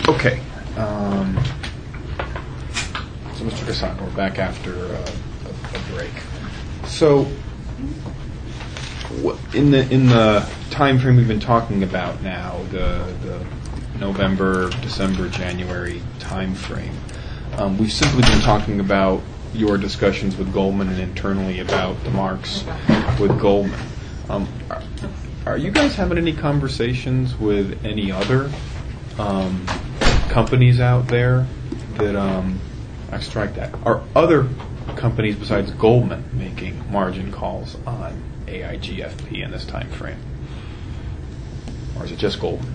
Okay. So, Mr. Kassan, we're back after a break. So, in the time frame we've been talking about now, the November, December, January time frame, we've simply been talking about your discussions with Goldman and internally about the marks with Goldman. Are you guys having any conversations with any other companies out there that I strike that? Are other companies besides Goldman making margin calls on AIGFP in this time frame? Or is it just Goldman?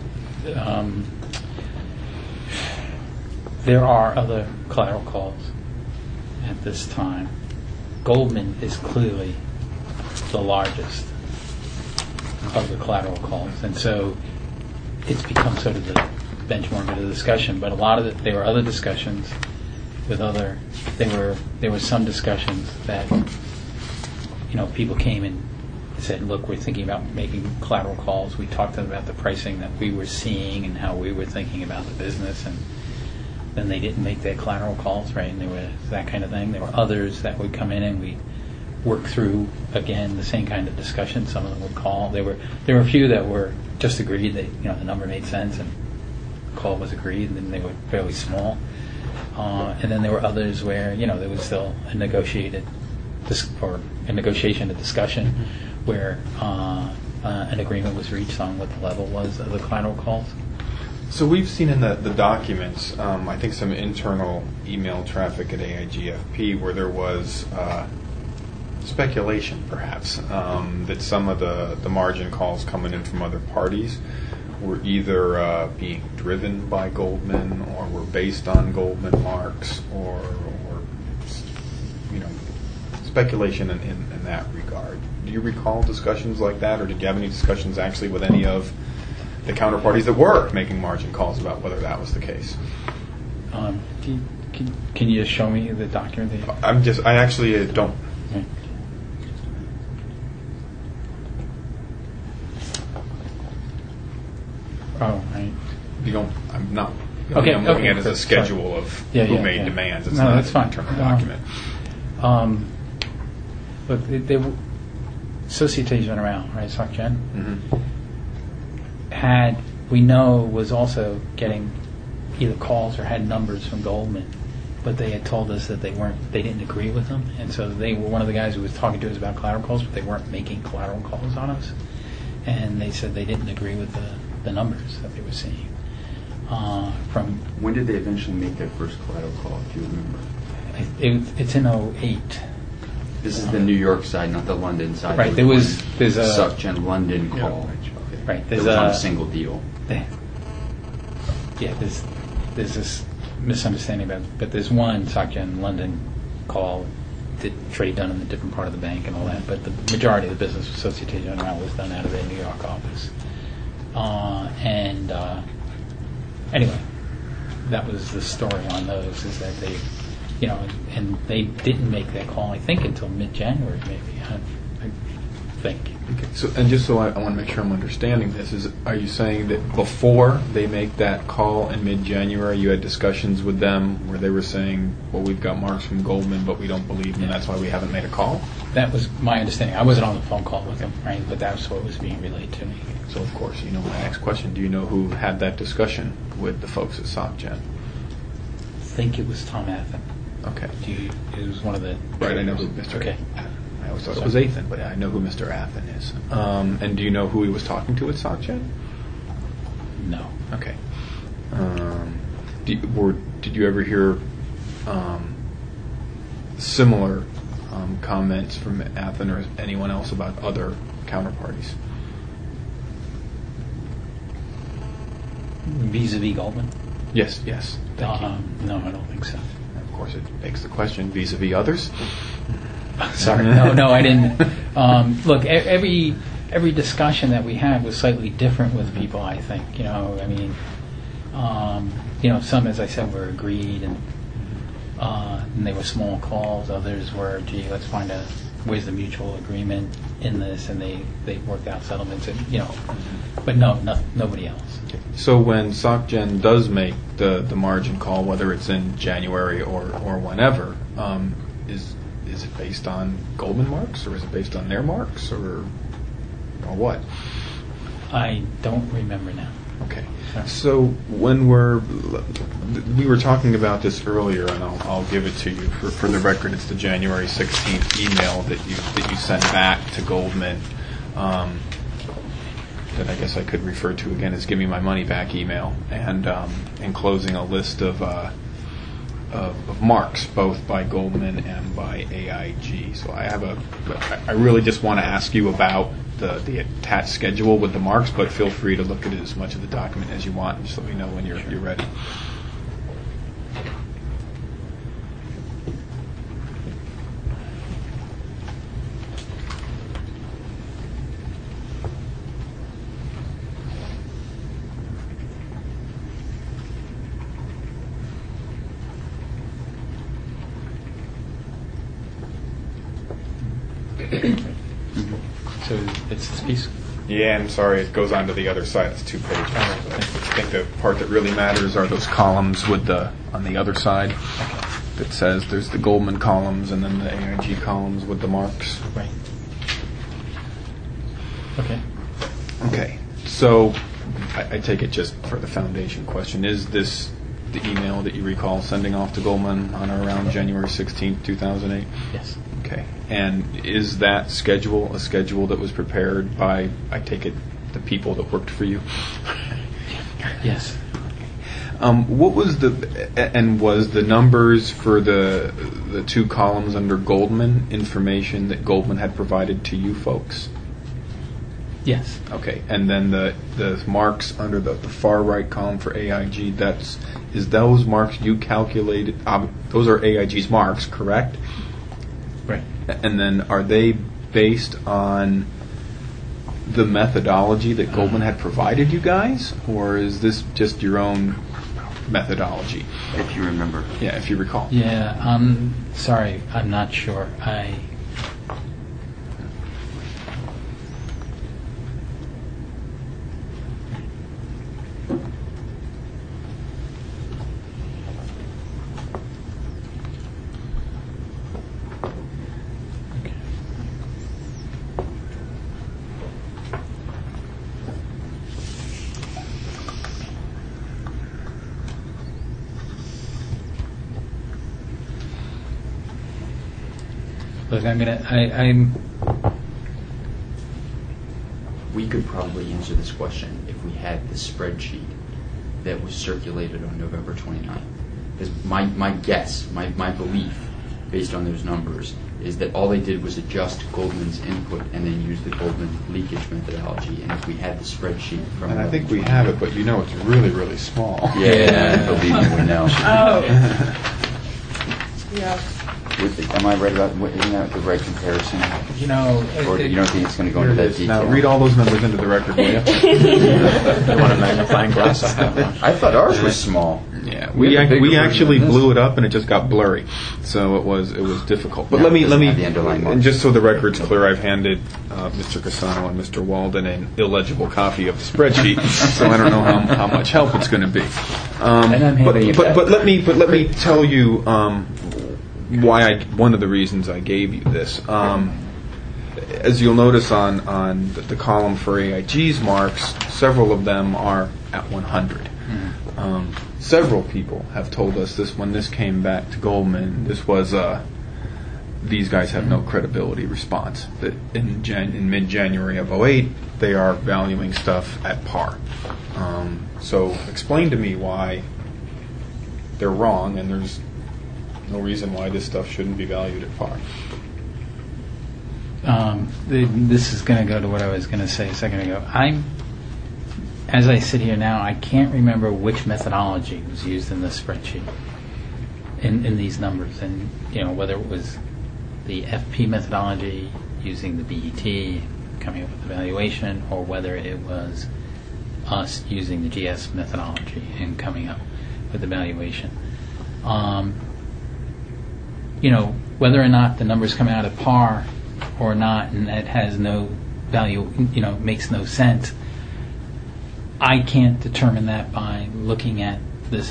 There are other collateral calls at this time. Goldman is clearly the largest of the collateral calls, and so it's become sort of the benchmark of the discussion. But a lot of there were other discussions with other. There were some discussions that people came and said, "Look, we're thinking about making collateral calls." We talked to them about the pricing that we were seeing and how we were thinking about the business, and then they didn't make their collateral calls, right? And there was that kind of thing. There were others that would come in and we work through again the same kind of discussion. Some of them would call. There were a few that were just agreed that the number made sense and the call was agreed, and then they were fairly small. And then there were others where there was still a negotiation, a discussion, where an agreement was reached on what the level was of the collateral calls. So we've seen in the documents, I think some internal email traffic at AIGFP where there was speculation, perhaps, that some of the margin calls coming in from other parties were either being driven by Goldman or were based on Goldman marks or speculation in that regard. Do you recall discussions like that, or did you have any discussions actually with any of the counterparties that were making margin calls about whether that was the case? Can you just show me the document? I actually don't. Okay. Oh, right. You don't. I'm not. Okay. I'm looking at it as a schedule of who made demands. It's not that's fine. An internal document. Look, they Société Générale, right? Soc Gen. We know was also getting either calls or had numbers from Goldman, but they had told us that they didn't agree with them, and so they were one of the guys who was talking to us about collateral calls, but they weren't making collateral calls on us, and they said they didn't agree with the numbers that they were seeing. When did they eventually make their first collateral call, if you remember? It's in 2008. This is the New York side, not the London side. Right. There's a Soc Gen London call. Okay. Right. It was on a single deal. Yeah. There's this misunderstanding but there's one Soc Gen London call, trade done in a different part of the bank and all that. But the majority of the business with Société Générale was done out of their New York office. Anyway, that was the story on those. Is that they. And they didn't make that call, I think, until mid-January, maybe, I think. Okay. So, and just so I want to make sure I'm understanding this, are you saying that before they make that call in mid-January, you had discussions with them where they were saying, well, we've got marks from Goldman, but we don't believe them, and that's why we haven't made a call? That was my understanding. I wasn't on the phone call with them, right? But that's what was being relayed to me. So, of course, my next question, do you know who had that discussion with the folks at Soc Gen? I think it was Tom Athen. Okay. It was one of the... Right, I know who Mr. Okay. I always thought it was Athen, but I know who Mr. Athen is. And do you know who he was talking to at Soc Gen? No. Okay. Did you ever hear similar comments from Athen or anyone else about other counterparties? Vis-a-vis Goldman? Yes. Thank you. No, I don't think so. Of course, it begs the question, vis-a-vis others? Sorry, no, I didn't. Look, every discussion that we had was slightly different with people, I think. Some, as I said, were agreed, and they were small calls. Others were, let's find a where's the mutual agreement in this, and they worked out settlements, and but nobody else. So when SocGen does make the margin call, whether it's in January or whenever, is it based on Goldman marks, or is it based on their marks, or what? I don't remember now. Okay. Sorry. So when we were talking about this earlier, and I'll give it to you for the record. It's the January 16th email that you sent back to Goldman. That I guess I could refer to again as "Give me my money back" email, and enclosing a list of marks, both by Goldman and by AIG. So I really just want to ask you about the attached schedule with the marks, but feel free to look at it as much of the document as you want. Just let me know when you're ready. So it's this piece? Yeah, I'm sorry. It goes on to the other side. It's 2 pages. I think the part that really matters are those columns on the other side. That says there's the Goldman columns and then the AIG columns with the marks. Right. Okay. Okay. So I take it, just for the foundation question, is this the email that you recall sending off to Goldman on or around January 16th, 2008? Yes. Okay. And is that schedule a schedule that was prepared by, I take it, the people that worked for you? Yes. What was was the numbers for the 2 columns under Goldman information that Goldman had provided to you folks? Yes. Okay. And then the marks under the far right column for AIG, is those marks you calculated? Those are AIG's marks, correct? Right. And then are they based on the methodology that Goldman had provided you guys, or is this just your own methodology? If you remember. Yeah, if you recall. Yeah, sorry, I'm not sure. Look, We could probably answer this question if we had the spreadsheet that was circulated on November 29th. Because my guess, my belief, based on those numbers, is that all they did was adjust Goldman's input and then use the Goldman leakage methodology. And if we had the spreadsheet from... And I think we have it, but it's really, really small. Yeah, believe me, we know. Oh. Yeah. Am I right about, isn't that the right comparison? Or you don't think it's going to go into that detail? Now read all those numbers into the record, will you? You want a magnifying glass? I have one. I thought ours was small. Yeah, we actually blew it up and it just got blurry, so it was difficult. But let me, the underlying and just so the record's clear, I've handed Mr. Casano and Mr. Walden an illegible copy of the spreadsheet, so I don't know how much help it's going to be. But let me tell you one of the reasons I gave you this. As you'll notice on the column for AIG's marks, several of them are at 100. Several people have told us this when this came back to Goldman. This was these guys have no credibility response. That in mid-January of 2008, they are valuing stuff at par. So explain to me why they're wrong, and there's no reason why this stuff shouldn't be valued at par. This is going to go to what I was going to say a second ago. As I sit here now, I can't remember which methodology was used in the spreadsheet in these numbers, and whether it was the FP methodology using the BET coming up with the valuation, or whether it was us using the GS methodology and coming up with the valuation. Whether or not the numbers come out at par or not, and that has no value, makes no sense. I can't determine that by looking at this.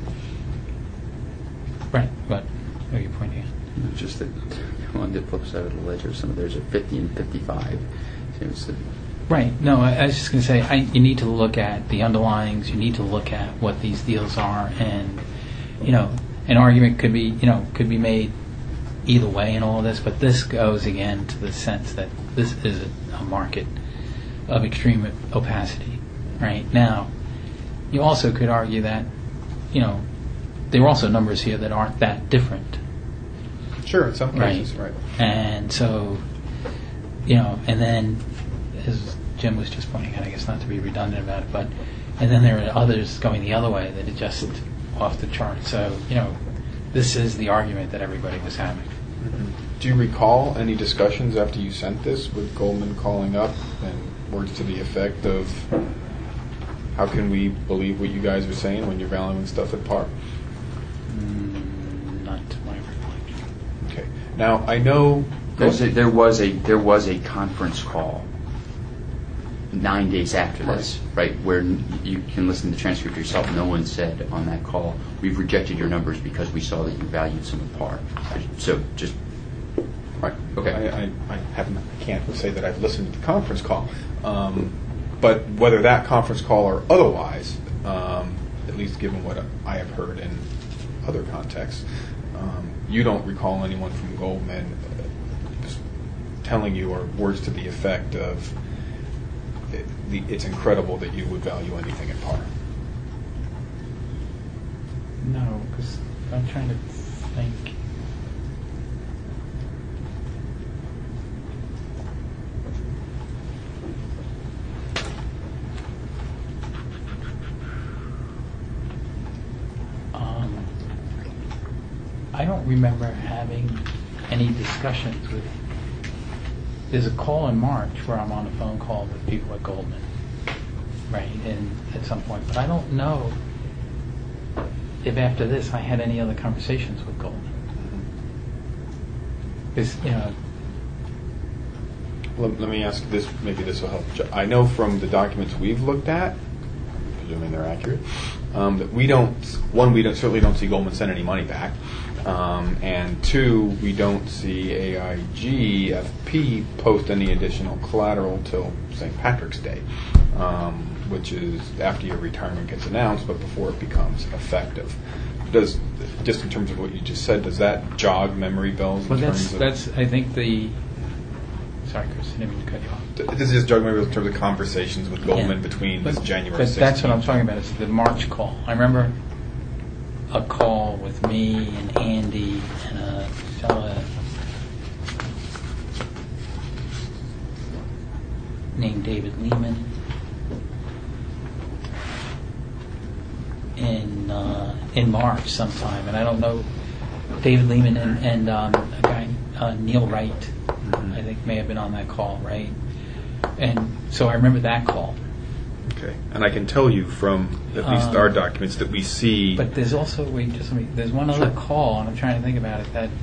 Right, what are you pointing at? Just that on the flip side of the ledger, some of theirs are 50 and 55. Seems to Right. No, I was just going to say, you need to look at the underlyings. You need to look at what these deals are, and an argument could be made either way in all of this. But this goes again to the sense that this is a market of extreme opacity. Right now, you also could argue that there are also numbers here that aren't that different. Sure, in some cases, right. And so, and then, as Jim was just pointing out, I guess not to be redundant about it, but, and then there are others going the other way that are just off the chart. So, this is the argument that everybody was having. Mm-hmm. Do you recall any discussions after you sent this with Goldman calling up and words to the effect of, how can we believe what you guys are saying when you're valuing stuff at par? Not to my recollection. Okay. Now, I know there was a conference call 9 days after this, right, where you can listen to the transcript yourself. No one said on that call, we've rejected your numbers because we saw that you valued some at par. So just... Right. Okay. I can't say that I've listened to the conference call. But whether that conference call or otherwise, at least given what I have heard in other contexts, you don't recall anyone from Goldman telling you, or words to the effect of, it's incredible that you would value anything at par. No, because I'm trying to think. I don't remember having any discussions with. There's a call in March where I'm on a phone call with people at Goldman, right? And at some point, but I don't know if after this I had any other conversations with Goldman. Because Let me ask this. Maybe this will help. I know from the documents we've looked at, presuming they're accurate, that we certainly don't see Goldman send any money back. And two, we don't see AIGFP post any additional collateral till St. Patrick's Day, which is after your retirement gets announced, but before it becomes effective. Just in terms of what you just said, does that jog memory bells? Well, that's I think the. Sorry, Chris, I didn't mean to cut you off. This is jog memory bells in terms of conversations with Goldman between this January 16th. That's what I'm talking about. It's the March call. I remember a call with me and Andy and a fella named David Lehman in March sometime, and I don't know, David Lehman and a guy Neil Wright, I think may have been on that call, right? And so I remember that call. Okay, and I can tell you from at least our documents that we see. But there's also there's one other call, and I'm trying to think about it. That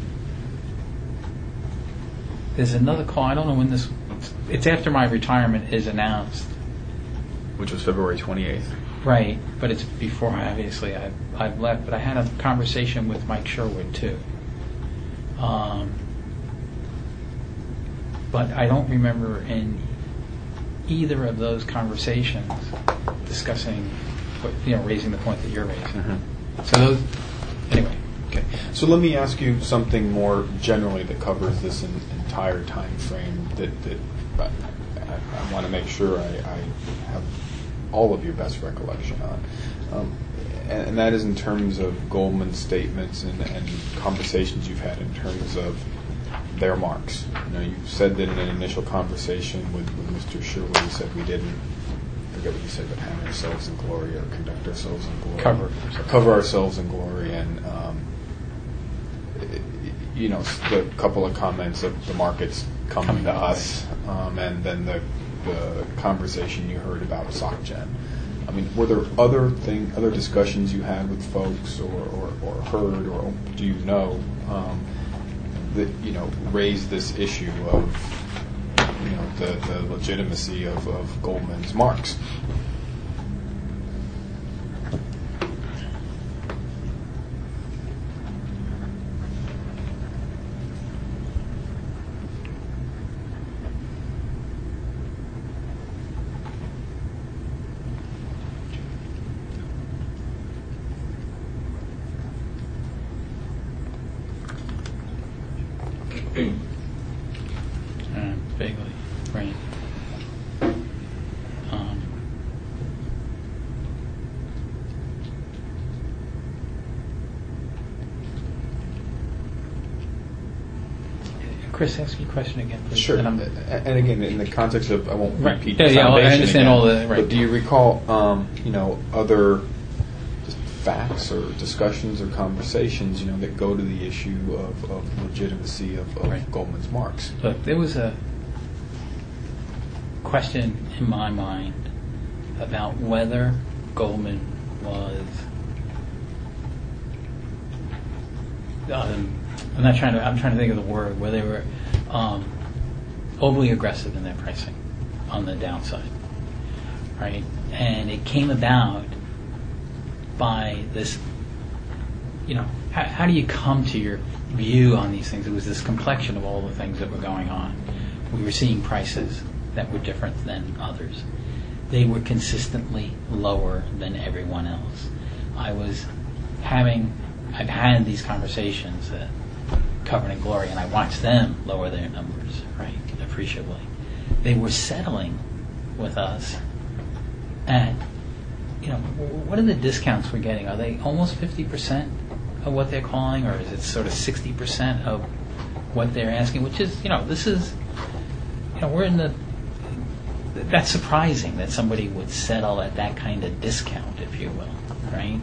there's another call. I don't know when this. It's after my retirement is announced, which was February 28th. Right, but it's before obviously I've left. But I had a conversation with Mike Sherwood too. But I don't remember in either of those conversations discussing, raising the point that you're raising. Mm-hmm. So those, anyway. Okay. So let me ask you something more generally that covers this entire time frame that I want to make sure I have all of your best recollection on. And that is in terms of Goldman's statements and conversations you've had in terms of their marks. You said that in an initial conversation with Mr. Sherwood, you said we didn't, I forget what you said, but hang ourselves in glory or conduct ourselves in glory. Cover ourselves in glory. And, the couple of comments of the markets coming to us, and then the conversation you heard about SocGen. I mean, were there other discussions you had with folks or heard, or do you know, raise this issue of the legitimacy of Goldman's marks. Vaguely, right. Chris, ask your question again, please. Sure. And And again, in the context of, I won't Right. repeat Yeah, the yeah, foundation I understand again, all the- right. But do you recall, other just facts or discussions or conversations, that go to the issue of legitimacy of Right. Goldman's marks? Look, there was a question in my mind about whether Goldman was. I'm trying to think of the word, where they were overly aggressive in their pricing on the downside, right? And it came about by this. How do you come to your view on these things? It was this complexion of all the things that were going on. We were seeing prices that were different than others. They were consistently lower than everyone else. I've had these conversations at Covenant and Glory, and I watched them lower their numbers, right, appreciably. They were settling with us at, what are the discounts we're getting? Are they almost 50% of what they're calling, or is it sort of 60% of what they're asking? Which is, this is, we're in the. That's surprising that somebody would settle at that kind of discount, if you will, right?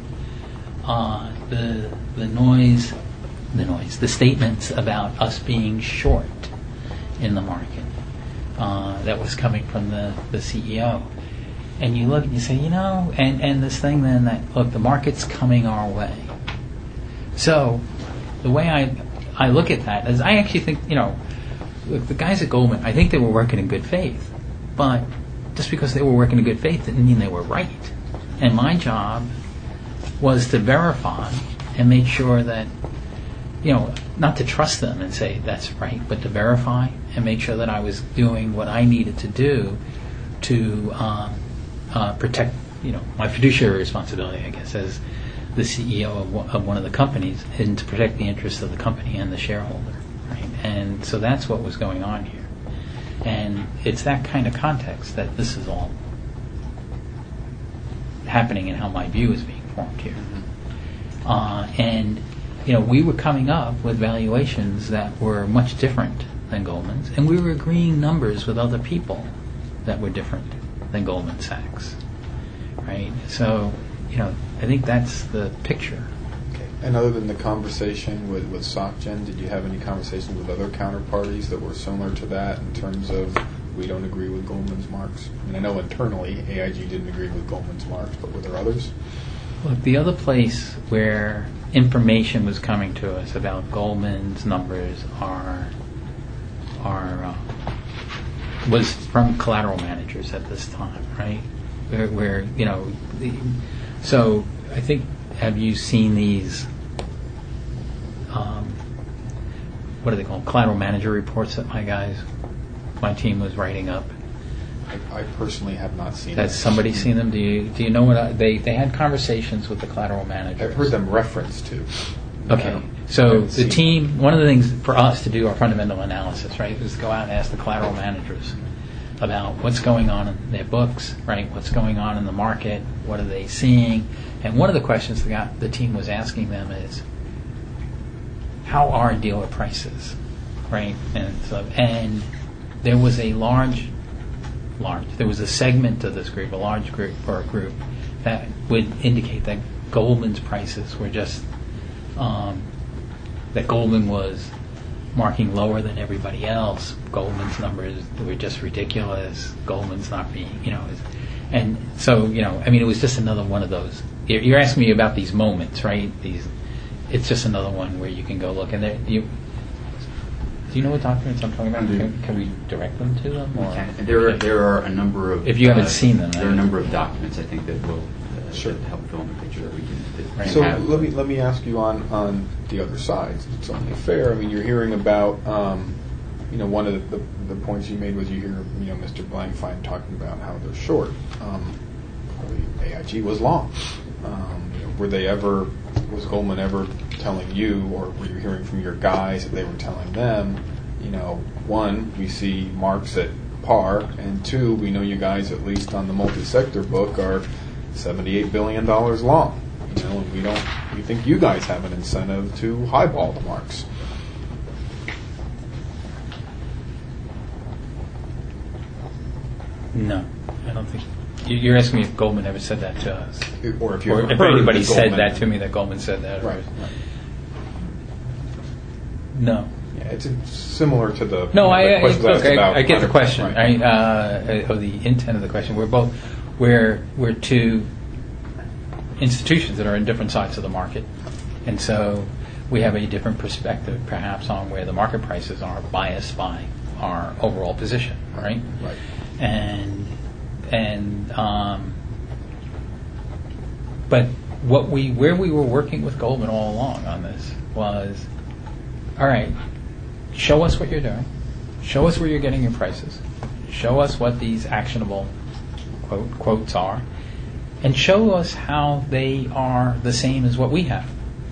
The statements about us being short in the market that was coming from the CEO. And you look and you say, and this thing then that, look, the market's coming our way. So the way I look at that is I actually think, look, the guys at Goldman, I think they were working in good faith. But just because they were working in good faith didn't mean they were right. And my job was to verify and make sure that, not to trust them and say that's right, but to verify and make sure that I was doing what I needed to do to protect, my fiduciary responsibility, I guess, as the CEO of one of the companies, and to protect the interests of the company and the shareholder, right? And so that's what was going on here. And it's that kind of context that this is all happening and how my view is being formed here. And we were coming up with valuations that were much different than Goldman's, and we were agreeing numbers with other people that were different than Goldman Sachs, right? So, I think that's the picture. Okay. And other than the conversation with SocGen, did you have any conversations with other counterparties that were similar to that in terms of we don't agree with Goldman's marks? I know internally AIG didn't agree with Goldman's marks, but were there others? Look, the other place where information was coming to us about Goldman's numbers was from collateral managers at this time, right? Where so I think, have you seen these? What are they called? Collateral manager reports that my team was writing up. I personally have not seen Has somebody seen them? Do you know what they had conversations with the collateral managers? I've heard them referenced to. Okay, so the team, one of the things for us to do our fundamental analysis, right, is to go out and ask the collateral managers about what's going on in their books, right, what's going on in the market, what are they seeing, and one of the questions the team was asking them is, how are dealer prices, right? And there was a there was a segment of this group, a large group or a group that would indicate that Goldman's prices were just that Goldman was marking lower than everybody else. Goldman's numbers were just ridiculous. Goldman's not being, and so it was just another one of those. You're asking me about these moments, right? It's just another one where you can go look, and Do you know what documents I'm talking about? Can we direct them to them? Or? And there are a number of... If you haven't seen them. There are a number of documents, I think, that will Sure. help fill in the picture that we can... Right. So let me ask you on the other side. It's only fair. I mean, you're hearing about one of the points you made was you hear Mr. Blankfein talking about how they're short. The AIG was long. Was Goldman ever telling you, or were you hearing from your guys that they were telling them? One, we see marks at par, and two, we know you guys, at least on the multi-sector book, are $78 billion long. And we think you guys have an incentive to highball the marks. No, I don't think. You're asking me if Goldman ever said that to us, or if anybody said that to me that Goldman said that. Right. No. Yeah, it's similar to the I question I get the question. Right. Or the intent of the question. We're two institutions that are in different sides of the market, and so we have a different perspective, perhaps, on where the market prices are biased by our overall position, right? Right. But where we were working with Goldman all along on this was, all right, show us what you're doing, show us where you're getting your prices, show us what these actionable quotes are, and show us how they are the same as what we have.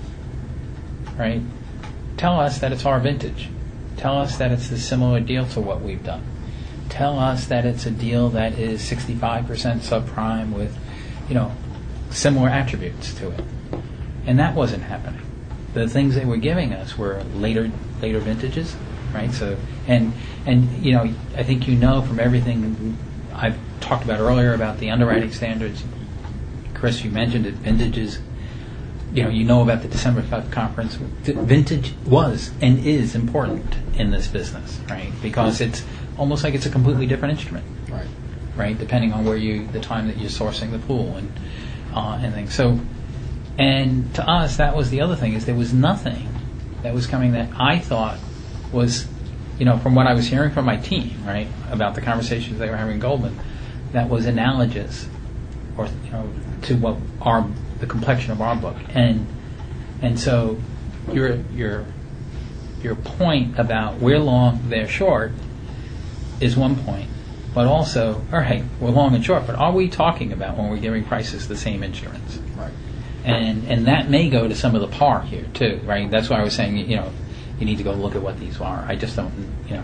Right? Tell us that it's our vintage. Tell us that it's a similar deal to what we've done. Tell us that it's a deal that is 65% subprime with, similar attributes to it. And that wasn't happening. The things they were giving us were later vintages, right? So, and I think from everything I've talked about earlier about the underwriting standards. Chris, you mentioned it, vintages. About the December 5th conference. Vintage was and is important in this business, right? Because it's almost like it's a completely different instrument, right? Depending on the time that you're sourcing the pool and things. So, and to us, that was the other thing, is there was nothing that was coming that I thought was, from what I was hearing from my team, right, about the conversations they were having in Goldman, that was analogous, or to what the complexion of our book, and so your point about we're long, they're short, is one point, but also, all right, we're long and short, but are we talking about, when we're giving prices, the same instruments? Right. And that may go to some of the par here too, right? That's why I was saying, you need to go look at what these are. I just don't,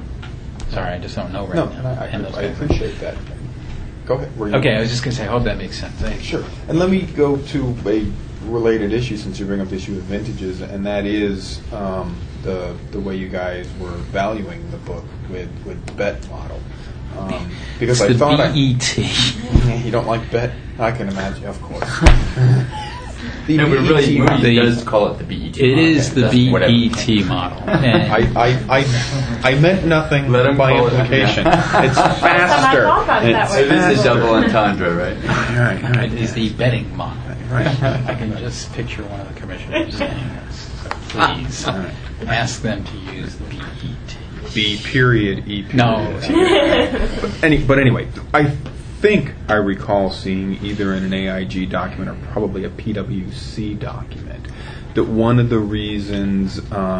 I just don't know right now. No, I appreciate that. Go ahead. Okay, I was just going to say, I hope that makes sense. Sure. And let me go to a related issue, since you bring up the issue of vintages, and that is the way you guys were valuing the book with the BET model. Because it's I thought BET. You don't like BET? I can imagine, of course. The no, but really, he does call it the BET model. It is the BET model. I meant nothing by implication. It's faster. It is a double entendre, right? Right. It is the betting model. Right. I can just picture one of the commissioners saying this. So please ask them to use the BET. B period E period. No. But anyway, I think I recall seeing either in an AIG document or probably a PwC document that one of the reasons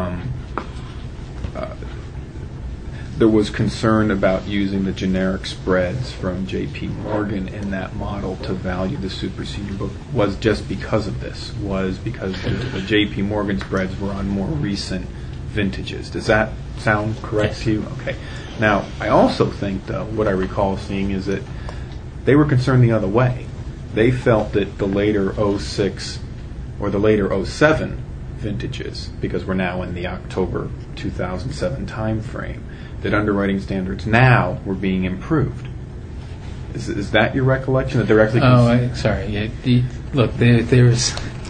there was concern about using the generic spreads from J.P. Morgan in that model to value the super senior book was just because of this, was because the J.P. Morgan spreads were on more recent vintages. Does that sound correct to you? Okay. Now, I also think, though, what I recall seeing is that they were concerned the other way. They felt that the later 06 or the later 07 vintages, because we're now in the October 2007 time frame, that underwriting standards now were being improved. Is that your recollection? That they're actually sorry. Yeah, look, there's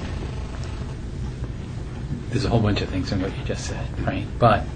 a whole bunch of things in what you just said, right? But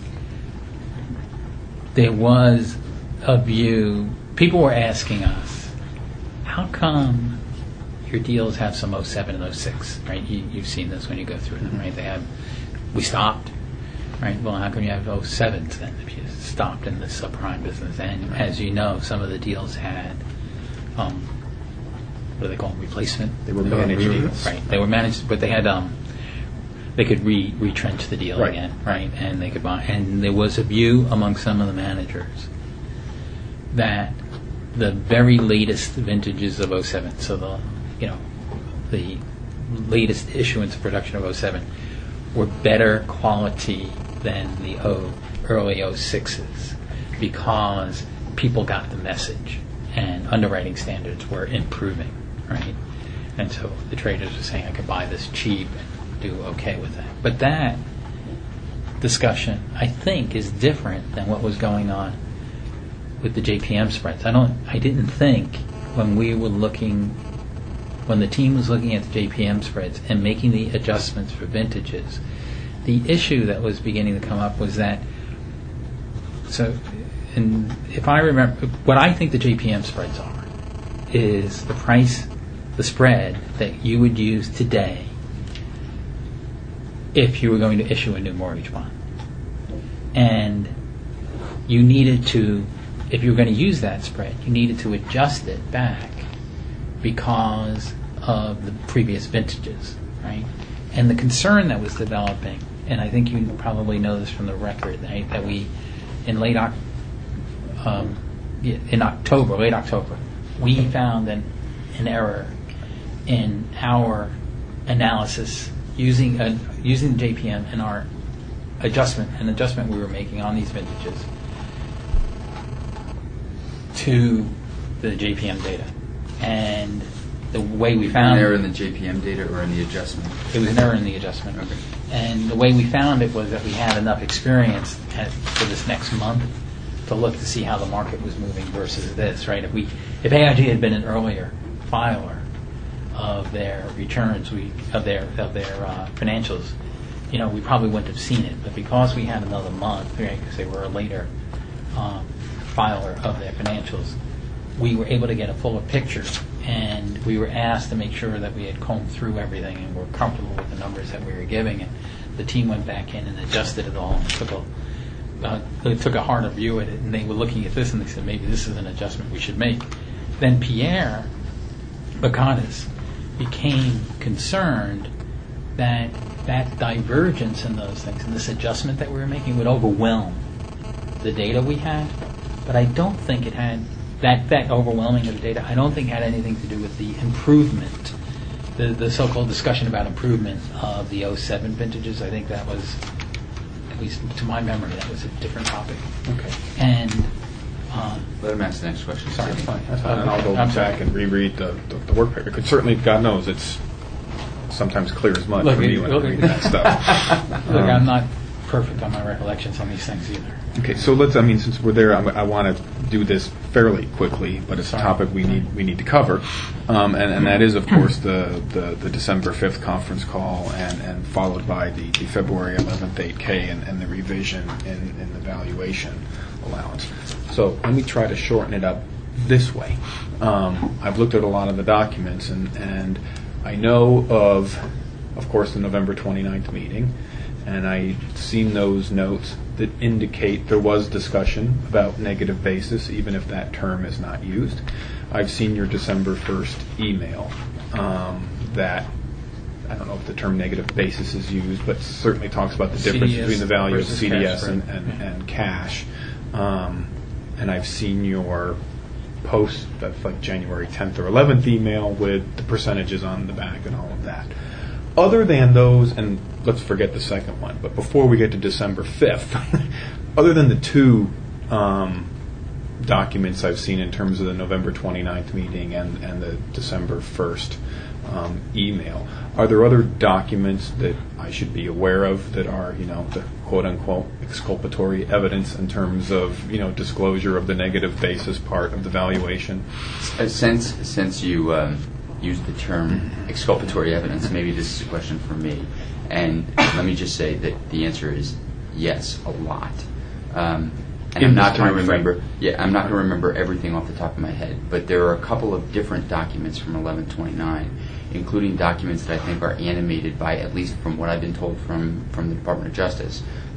there was a view. People were asking us, how come your deals have some 07 and 06, right? You've seen this when you go through them, right? We stopped. right? Well, how come you have 07s then if you stopped in the subprime business? And as you know, some of the deals had, what do they call them, replacement? They were managed deals. Right. They were managed, but they had, they could retrench the deal Right. again, right? And they could buy. And there was a view among some of the managers that the very latest vintages of 07, so the latest issuance of production of 07 were better quality than the early 06s because people got the message and underwriting standards were improving, right? And so the traders were saying, I could buy this cheap and do okay with that. But that discussion, I think, is different than what was going on with the JPM spreads. I didn't think when the team was looking at the JPM spreads and making the adjustments for vintages, the issue that was beginning to come up was that, and if I remember, what I think the JPM spreads are is the spread that you would use today if you were going to issue a new mortgage bond. And you needed to, if you were going to use that spread, you needed to adjust it back because of the previous vintages, right? And the concern that was developing, and I think you probably know this from the record, right, that we, in late October, we found an error in our analysis using the JPM and our adjustment we were making on these vintages to the JPM data. And the way we found an error in the JPM data or in the adjustment? It was an error in the adjustment. Okay. And the way we found it was that we had enough experience for this next month to look to see how the market was moving versus this, right? If AIG had been an earlier filer of their returns, of their financials, we probably wouldn't have seen it. But because we had another month, right, because they were a later filer of their financials, we were able to get a fuller picture, and we were asked to make sure that we had combed through everything and were comfortable with the numbers that we were giving. And the team went back in and adjusted it all and they took a harder view at it, and they were looking at this and they said, maybe this is an adjustment we should make. Then Pierre Bakatis became concerned that divergence in those things and this adjustment that we were making would overwhelm the data we had. But I don't think it had that overwhelming of the data. I don't think had anything to do with the improvement, the so-called discussion about improvement of the 07 vintages. I think that was, at least to my memory, that was a different topic. Okay. And let him ask the next question. Sorry, That's fine. And I'll go back and reread the work paper. Because certainly, God knows, it's sometimes clear as mud for me when I'm reading that stuff. Look, I'm not perfect on my recollections on these things either. Okay, so since we're there, I want to do this fairly quickly, but it's a topic we need to cover, and that is, of course, the December 5th conference call, and followed by the February 11th 8K and the revision in the valuation allowance. So let me try to shorten it up this way. I've looked at a lot of the documents, and I know of course, the November 29th meeting, and I've seen those notes that indicate there was discussion about negative basis, even if that term is not used. I've seen your December 1st email that, I don't know if the term negative basis is used, but certainly talks about the difference CDS between the value of versus CDS cash, and cash. And I've seen your post, that's like January 10th or 11th email with the percentages on the back and all of that. Other than those, and let's forget the second one, but before we get to December 5th, other than the two documents I've seen in terms of the November 29th meeting and the December 1st email, are there other documents that I should be aware of that are, the quote-unquote exculpatory evidence in terms of, disclosure of the negative basis part of the valuation? Since you used the term exculpatory evidence, maybe this is a question for me. And let me just say that the answer is yes, a lot. And I'm not going to remember. Yeah, I'm not going to remember everything off the top of my head. But there are a couple of different documents from 1129, including documents that I think are animated by, at least from what I've been told from the Department of Justice,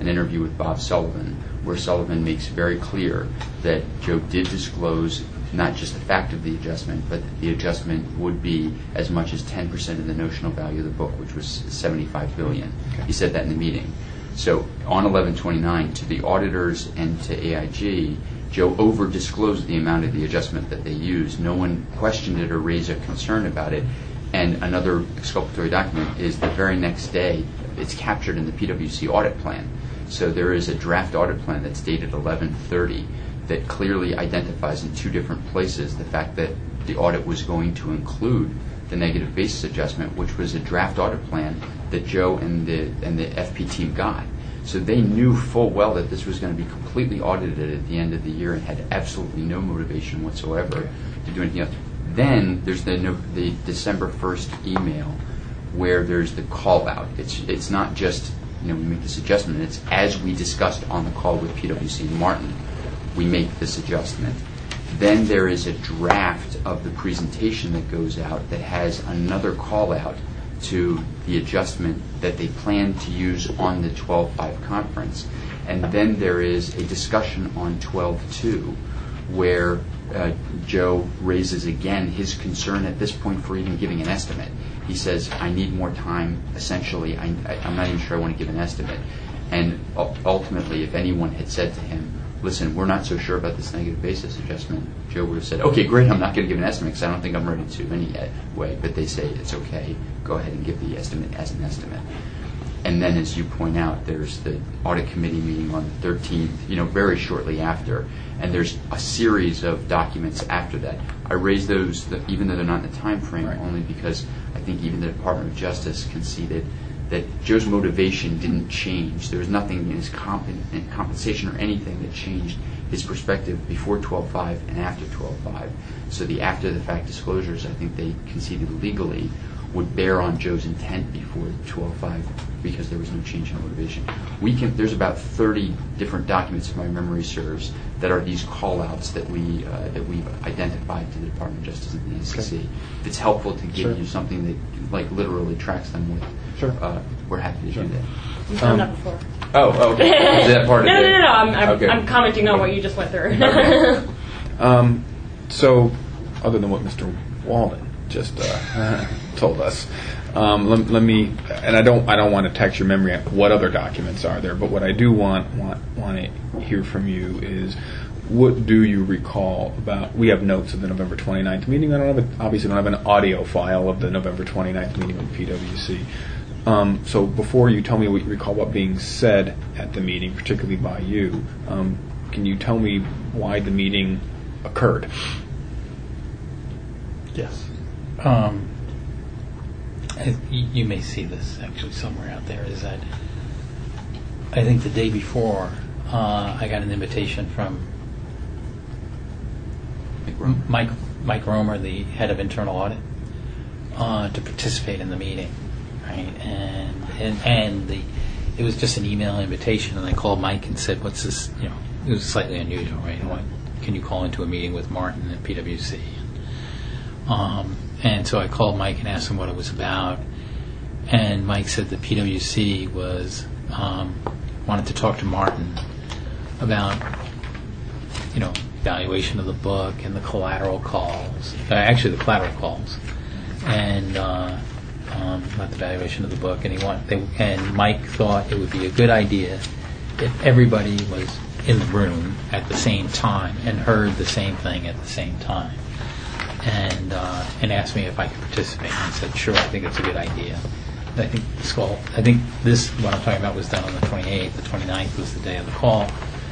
an interview with Bob Sullivan, where Sullivan makes very clear that Joe did disclose not just the fact of the adjustment, but that the adjustment would be as much as 10% of the notional value of the book, which was $75 billion. Okay. He said that in the meeting. So on 11/29, to the auditors and to AIG, Joe over-disclosed the amount of the adjustment that they used. No one questioned it or raised a concern about it. And another exculpatory document is the very next day, it's captured in the PwC audit plan. So there is a draft audit plan that's dated 11/30 that clearly identifies in two different places the fact that the audit was going to include the negative basis adjustment, which was a draft audit plan that Joe and the FP team got. So they knew full well that this was going to be completely audited at the end of the year and had absolutely no motivation whatsoever to do anything else. Then there's the December 1st email where there's the call out. It's not just, we make this adjustment. It's as we discussed on the call with PwC and Martin, we make this adjustment. Then there is a draft of the presentation that goes out that has another call out to the adjustment that they plan to use on the 12/5 conference. And then there is a discussion on 12/2 where Joe raises again his concern at this point for even giving an estimate. He says, I need more time. Essentially, I'm not even sure I want to give an estimate. And ultimately, if anyone had said to him, listen, we're not so sure about this negative basis adjustment, Joe would have said, okay, great, I'm not going to give an estimate because I don't think I'm ready to anyway. But they say it's okay, go ahead and give the estimate as an estimate. And then, as you point out, there's the audit committee meeting on the 13th, very shortly after. And there's a series of documents after that. I raise those, even though they're not in the time frame, only because I think even the Department of Justice conceded that Joe's motivation didn't change. There was nothing in his compensation or anything that changed his perspective before 12/5 and after 12/5. So the after-the-fact disclosures, I think they conceded legally, would bear on Joe's intent before 12/5 because there was no change in motivation. There's about 30 different documents, if my memory serves, that are these call-outs that we've identified to the Department of Justice and the SEC. Okay. If it's helpful to give you something that literally tracks them with, we're happy to do that. You've done that before. Oh, okay. Is that part of it? No. I'm commenting on what you just went through. Okay. So, other than what Mr. Walden just told us, let me, and I don't want to tax your memory on what other documents are there, but what I do want to hear from you is, what do you recall about? We have notes of the November 29th meeting. Obviously don't have an audio file of the November 29th meeting with PwC. So before you tell me what you recall what being said at the meeting, particularly by you, can you tell me why the meeting occurred? Yes. You may see this actually somewhere out there, is that I think the day before I got an invitation from Mike Romer, the head of internal audit, to participate in the meeting, right? And it was just an email invitation, and I called Mike and said, "What's this?" It was slightly unusual, right? Can you call into a meeting with Martin at PwC? And so I called Mike and asked him what it was about, and Mike said that PwC was wanted to talk to Martin about valuation of the book and the collateral calls, actually the collateral calls, and not the valuation of the book. And Mike thought it would be a good idea if everybody was in the room at the same time and heard the same thing at the same time, and asked me if I could participate. And I said, sure, I think it's a good idea. I think what I'm talking about was done on the 28th. The 29th was the day of the call.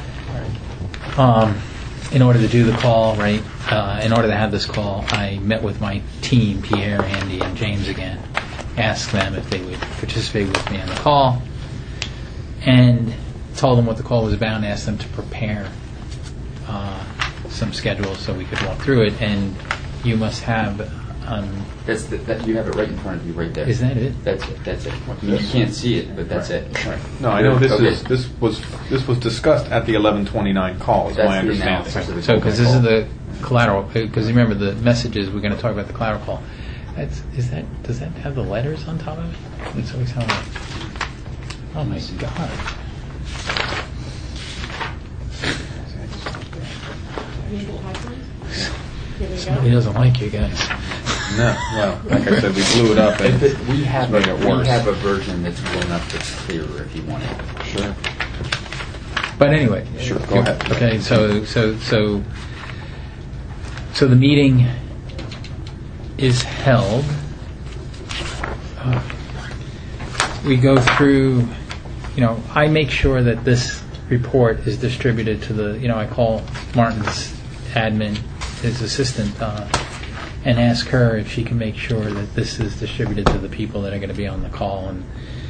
In order to do the call, right, in order to have this call, I met with my team, Pierre, Andy, and James again, asked them if they would participate with me on the call, and told them what the call was about and asked them to prepare some schedules so we could walk through it. And you must have... you have it right in front of you, right there. Is that it? That's it. You can't see it, but that's it. Right. No, I know this was discussed at the 11/29 call. Is my understanding. Right. So, because this is the collateral. Because remember, the messages we're going to talk about the collateral call. Does that have the letters on top of it? It's always how. Oh my God! unusual high points. Here we Somebody go. doesn't like you guys. No, well, like I said, we blew it up and We have made it worse. a version that's blown up that's clearer if you want it. Sure. But anyway, Sure, go ahead. Okay, so the meeting is held. We go through. I make sure that this report is distributed to the. I call Martin's admin, his assistant, and ask her if she can make sure that this is distributed to the people that are going to be on the call. And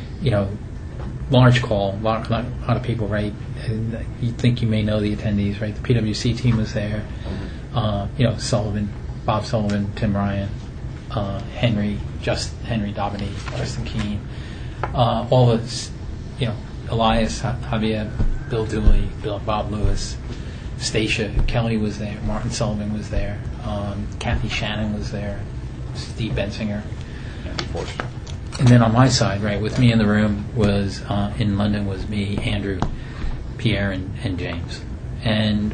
large call, a lot of people, right? And you think you may know the attendees, right? The PwC team was there. Sullivan, Bob Sullivan, Tim Ryan, Henry Dominy, Justin Keene, all the, Elias, Javier, Bill Dooley, Bob Lewis, Stacia Kelly was there, Martin Sullivan was there, Kathy Shannon was there, Steve Bensinger. And then on my side, right, with me in the room was, in London was me, Andrew, Pierre, and James. And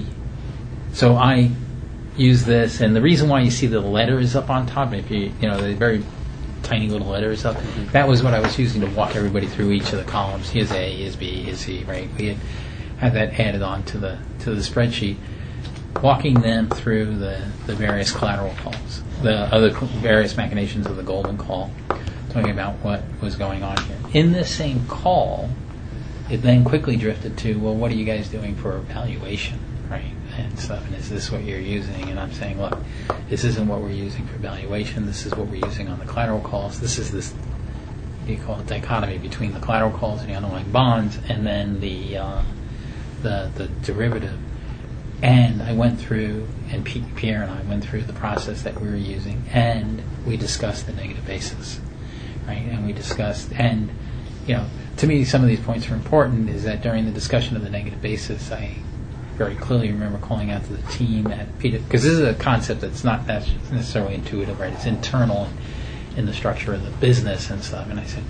so I use this, and the reason why you see the letters up on top, if the very tiny little letters up, that was what I was using to walk everybody through each of the columns. Here's A, here's B, here's C, right? We had that added on to the spreadsheet, walking them through the various collateral calls, the other various machinations of the Goldman call, talking about what was going on here. In this same call, it then quickly drifted to, well, what are you guys doing for evaluation, right, and stuff, and is this what you're using? And I'm saying, look, this isn't what we're using for evaluation. This is what we're using on the collateral calls. This is this, you call it, dichotomy between the collateral calls and the underlying bonds, and then the derivative. And I went through, and Pierre and I went through the process that we were using, and we discussed the negative basis, right? And we discussed, and to me, some of these points are important. Is that during the discussion of the negative basis, I very clearly remember calling out to the team at PwC, because this is a concept that's not necessarily intuitive, right? It's internal in the structure of the business and stuff. And I said,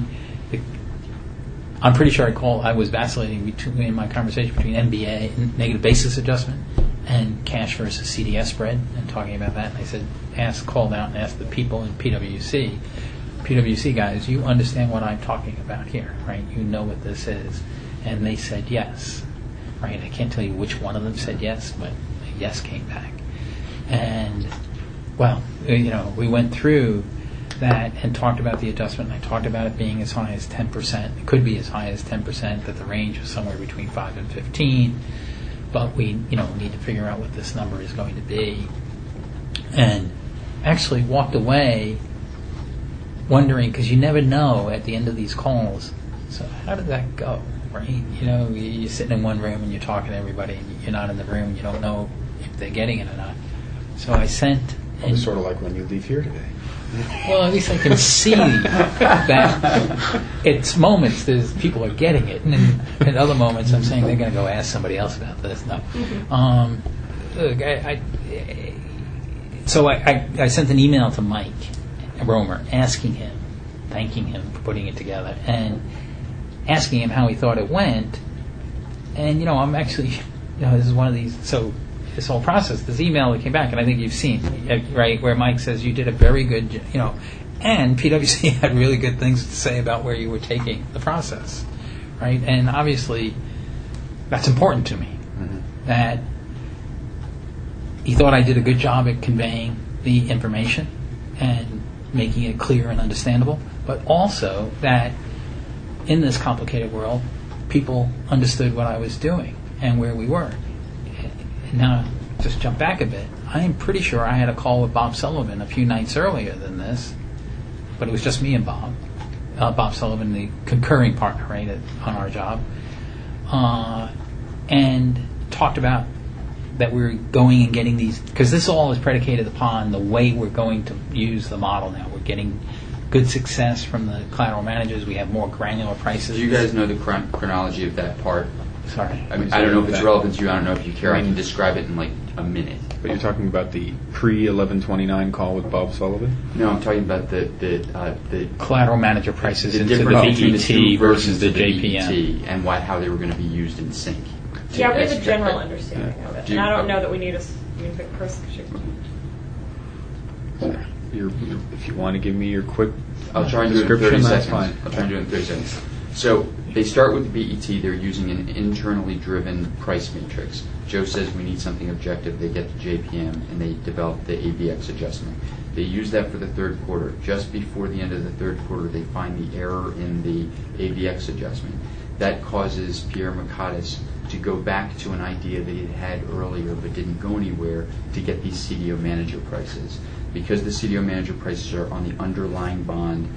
I'm pretty sure I was vacillating in my conversation between NBA, negative basis adjustment, and cash versus CDS spread, and talking about that. And I said, called out and asked the people in PwC guys, you understand what I'm talking about here, right? You know what this is. And they said yes, right? I can't tell you which one of them said yes, but a yes came back. And, well, we went through that and talked about the adjustment. And I talked about it being as high as 10%. It could be as high as 10%, that the range was somewhere between 5 and 15. But we, need to figure out what this number is going to be. And actually walked away wondering, because you never know at the end of these calls, so how did that go, right? You're sitting in one room and you're talking to everybody, and you're not in the room, you don't know if they're getting it or not. So I sent... It's sort of like when you leave here today. Well, at least I can see that it's moments there's people are getting it, and then at other moments I'm saying they're going to go ask somebody else about this. No. So I sent an email to Mike Romer, thanking him for putting it together, and asking him how he thought it went. And I'm actually, this is one of these. So this whole process, this email that came back, and I think you've seen, right, where Mike says you did a very good, and PwC had really good things to say about where you were taking the process, right? And obviously, that's important to me. Mm-hmm. That he thought I did a good job at conveying the information and making it clear and understandable, but also that in this complicated world, people understood what I was doing and where we were. Now, just jump back a bit. I am pretty sure I had a call with Bob Sullivan a few nights earlier than this, but it was just me and Bob. Bob Sullivan, the concurring partner, right, on our job, and talked about that we're going and getting these, because this all is predicated upon the way we're going to use the model now. We're getting good success from the collateral managers. We have more granular prices. Do you guys know the chronology of that part? Sorry. I mean, I don't know if it's relevant to you. I don't know if you care. I can describe it in like a minute. But you're talking about the pre-1129 call with Bob Sullivan? No, I'm talking about the collateral manager prices the into the difference between the BET two versus the versions of JPM. BET and how they were going to be used in sync. Yeah, we have a Yes, general but- understanding of it. Do you- And I don't know that we need but Chris should. If you want to give me your quick I'll try and do it in 30 description, seconds. that's fine. I'll try and do it in 30 seconds. So they start with the BET. They're using an internally driven price matrix. Joe says we need something objective. They get the JPM and they develop the AVX adjustment. They use that for the third quarter. Just before the end of the third quarter, they find the error in the AVX adjustment. That causes Pierre Mercatus to go back to an idea that he had earlier but didn't go anywhere to get these CDO manager prices. Because the CDO manager prices are on the underlying bond,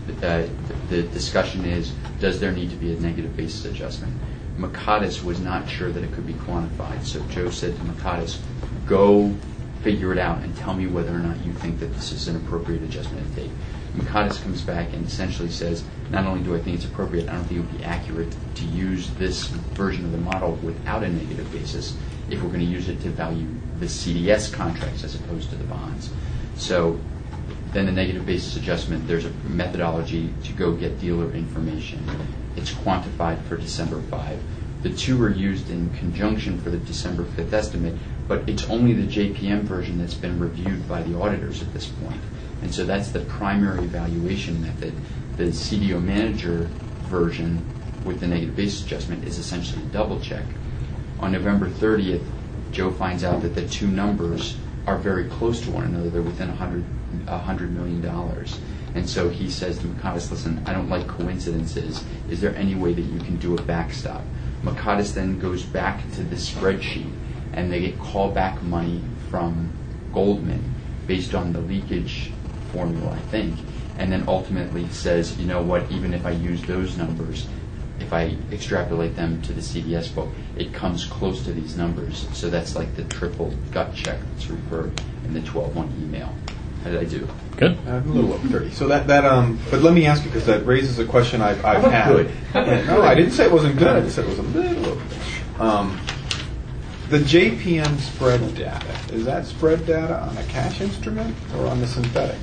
the discussion is, does there need to be a negative basis adjustment? Mercatus was not sure that it could be quantified, so Joe said to Mercatus, go figure it out and tell me whether or not you think that this is an appropriate adjustment to take. Mercatus comes back and essentially says, not only do I think it's appropriate, I don't think it would be accurate to use this version of the model without a negative basis if we're going to use it to value the CDS contracts as opposed to the bonds. So then the negative basis adjustment, there's a methodology to go get dealer information. It's quantified for December 5. The two are used in conjunction for the December 5th estimate, but it's only the JPM version that's been reviewed by the auditors at this point. And so that's the primary evaluation method. The CDO manager version with the negative basis adjustment is essentially a double check. On November 30th, Joe finds out that the two numbers are very close to one another. They're within $100 million. And so he says to Mercatus, listen, I don't like coincidences. Is there any way that you can do a backstop? Mercatus then goes back to the spreadsheet, and they get callback money from Goldman based on the leakage formula, I think, and then ultimately says, you know what, even if I use those numbers, if I extrapolate them to the CDS book, it comes close to these numbers. So that's like the triple gut check that's referred in the 12-1 email. How did I do? Good. A little over 30. So that but let me ask you, because that raises a question I've had. Good. No, I didn't say it wasn't good. I just said it was a little over. The JPM spread data, is that spread data on a cash instrument or on the synthetic?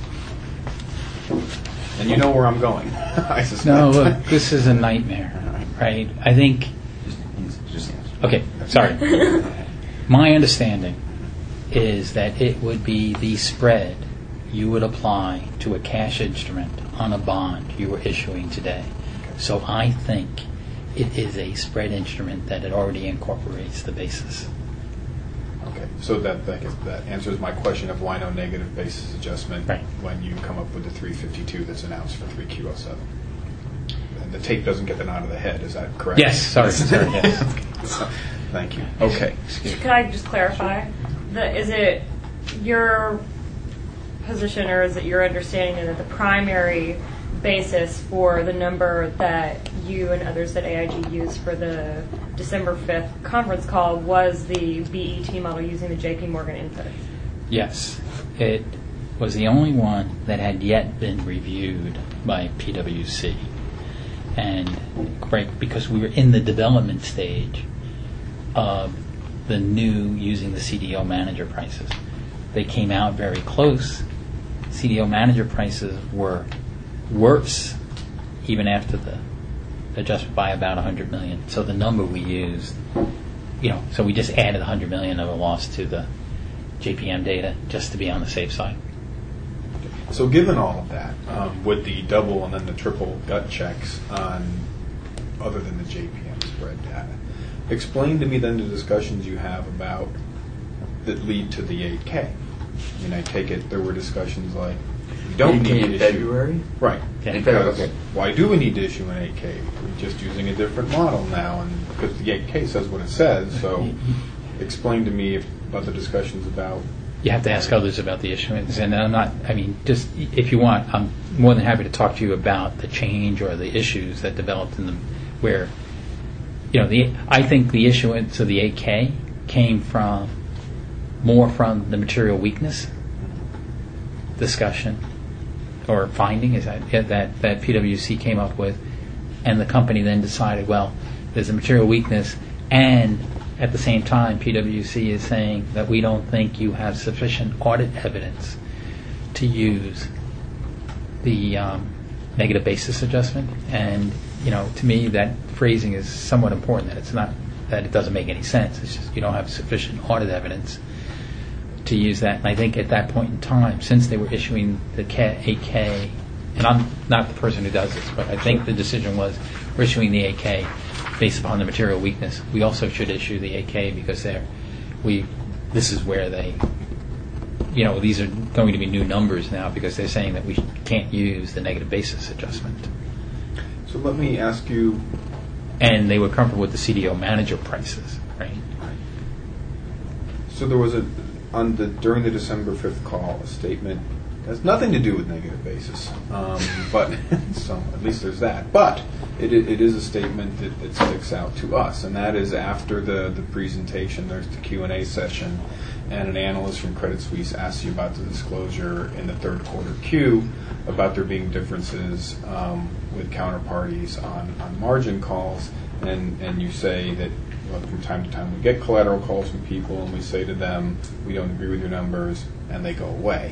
And you know where I'm going, I suspect. No, look, this is a nightmare, right? I think. Just answer. Okay, sorry. My understanding is that it would be the spread you would apply to a cash instrument on a bond you were issuing today. So I think it is a spread instrument that it already incorporates the basis. Okay, so that answers my question of why no negative basis adjustment Right. when you come up with the 352 that's announced for 3Q07. And the tape doesn't get that out of the head, is that correct? Yes, sorry, yes. So, thank you. Okay. Could I just clarify? Is it your position or is it your understanding that the primary basis for the number that you and others at AIG used for the December 5th conference call was the BET model using the JP Morgan input? Yes, it was the only one that had yet been reviewed by PwC. And right, because we were in the development stage of the new using the CDO manager prices. They came out very close. CDO manager prices were worse even after the adjustment by about $100 million. So the number we used, so we just added $100 million of a loss to the JPM data just to be on the safe side. So given all of that, with the double and then the triple gut checks on other than the JPM spread data, explain to me then the discussions you have about that lead to the 8K. I mean, I take it there were discussions like, we don't need to in issue. February? Right. Yeah. In February, Because okay. why do we need to issue an 8K? We're just using a different model now, and because the 8K says what it says. So explain to me about the discussions about. You have to ask others about the issuance, and I'm not. I mean, just if you want, I'm more than happy to talk to you about the change or the issues that developed in the where, I think the issuance of the 8K came more from the material weakness discussion or finding is that PwC came up with, and the company then decided, well, there's a material weakness, and at the same time, PwC is saying that we don't think you have sufficient audit evidence to use the negative basis adjustment. And, to me, that phrasing is somewhat important, that it's not that it doesn't make any sense. It's just you don't have sufficient audit evidence to use that. And I think at that point in time, since they were issuing the 8K, and I'm not the person who does this, but I think the decision was we're issuing the 8K based upon the material weakness. We also should issue the 8K because this is where they, these are going to be new numbers now because they're saying that we can't use the negative basis adjustment. So let me ask you. And they were comfortable with the CDO manager prices, right? So there was during the December 5th call, a statement that has nothing to do with negative basis, but so at least there's that. But it is a statement that sticks out to us, and that is after the presentation, there's the Q&A session, and an analyst from Credit Suisse asks you about the disclosure in the third quarter Q about there being differences with counterparties on margin calls, and you say that from time to time we get collateral calls from people and we say to them, we don't agree with your numbers, and they go away.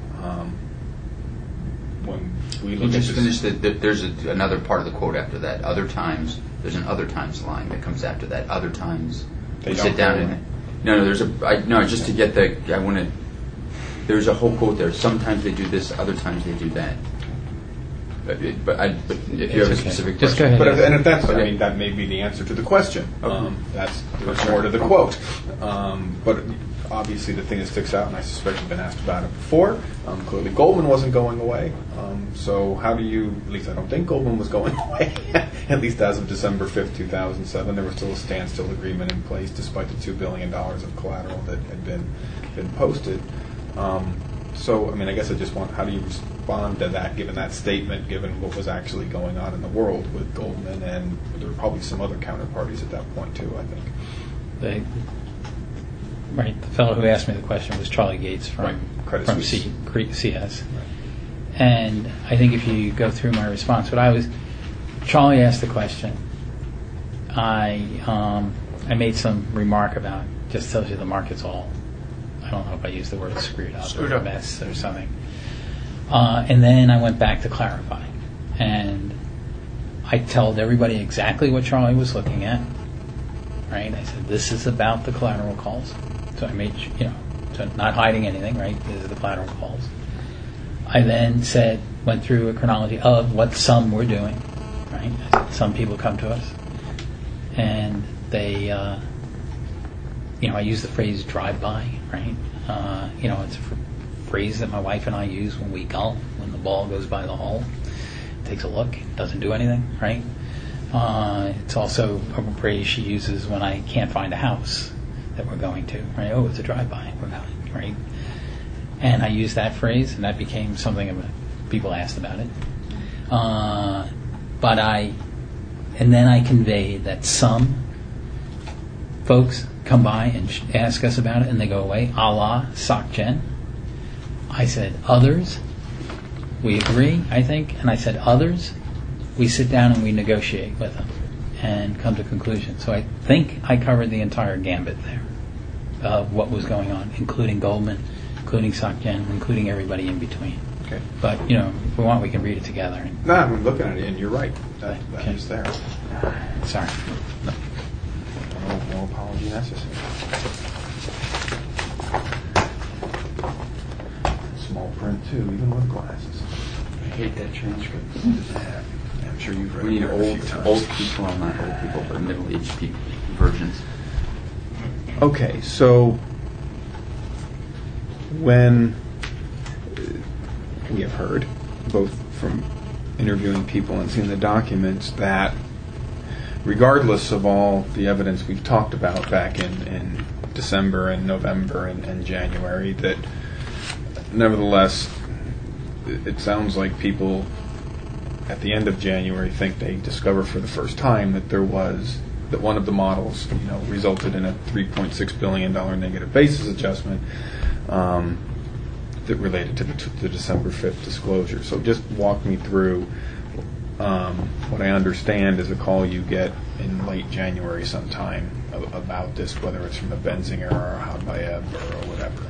When we look You just at finished there's another part of the quote after that. Other times, there's an other times line that comes after that. Other times, They we don't sit down go and just to get there's a whole quote there. Sometimes they do this, other times they do that. But if you have a specific Just question. go ahead. if that's, that may be the answer to the question. There's more to the quote. But obviously the thing that sticks out, and I suspect you've been asked about it before, clearly Goldman wasn't going away. So how do you, at least I don't think Goldman was going away, at least as of December 5th, 2007, there was still a standstill agreement in place despite the $2 billion of collateral that had been posted. I guess I just want, how do you respond to that, given that statement, given what was actually going on in the world with Goldman, and there were probably some other counterparties at that point too, I think. The fellow who asked me the question was Charlie Gates from Credit Suisse. CS. Right. And I think if you go through my response, Charlie asked the question. I made some remark about, just tells you the market's all, I don't know if I used the word screwed up or a mess or something. And then I went back to clarify. And I told everybody exactly what Charlie was looking at. Right? I said, this is about the collateral calls. So I made, so not hiding anything, right? These are the collateral calls. I then went through a chronology of what some were doing, right? I said, some people come to us and they, I use the phrase drive-by, right? It's a phrase that my wife and I use when we golf, when the ball goes by the hole, takes a look, doesn't do anything, right? It's also a phrase she uses when I can't find a house that we're going to, right? Oh, it's a drive-by, we're going, right? And I use that phrase, and that became something people asked about it. And then I conveyed that some folks come by and ask us about it, and they go away, a la SocGen. I said, others, we agree, I think, and I said, others, we sit down and we negotiate with them and come to conclusions. So I think I covered the entire gambit there of what was going on, including Goldman, including SocGen, including everybody in between. Okay. But, if we want, we can read it together. No, I'm looking at it, and you're right. That is there. Sorry. No apology necessary. Small print, too, even with glasses. I hate that transcript. Yeah, I'm sure you've read We need it a few times. old people, well, not old people, but middle-aged people versions. Okay, so when we have heard, both from interviewing people and seeing the documents, that regardless of all the evidence we've talked about back in December and November and January, that nevertheless it sounds like people at the end of January think they discover for the first time that one of the models resulted in a $3.6 billion negative basis adjustment that related to the December 5th disclosure. So just walk me through what I understand is a call you get in late January sometime about this, whether it's from a Benzinger or a Habayeb or whatever.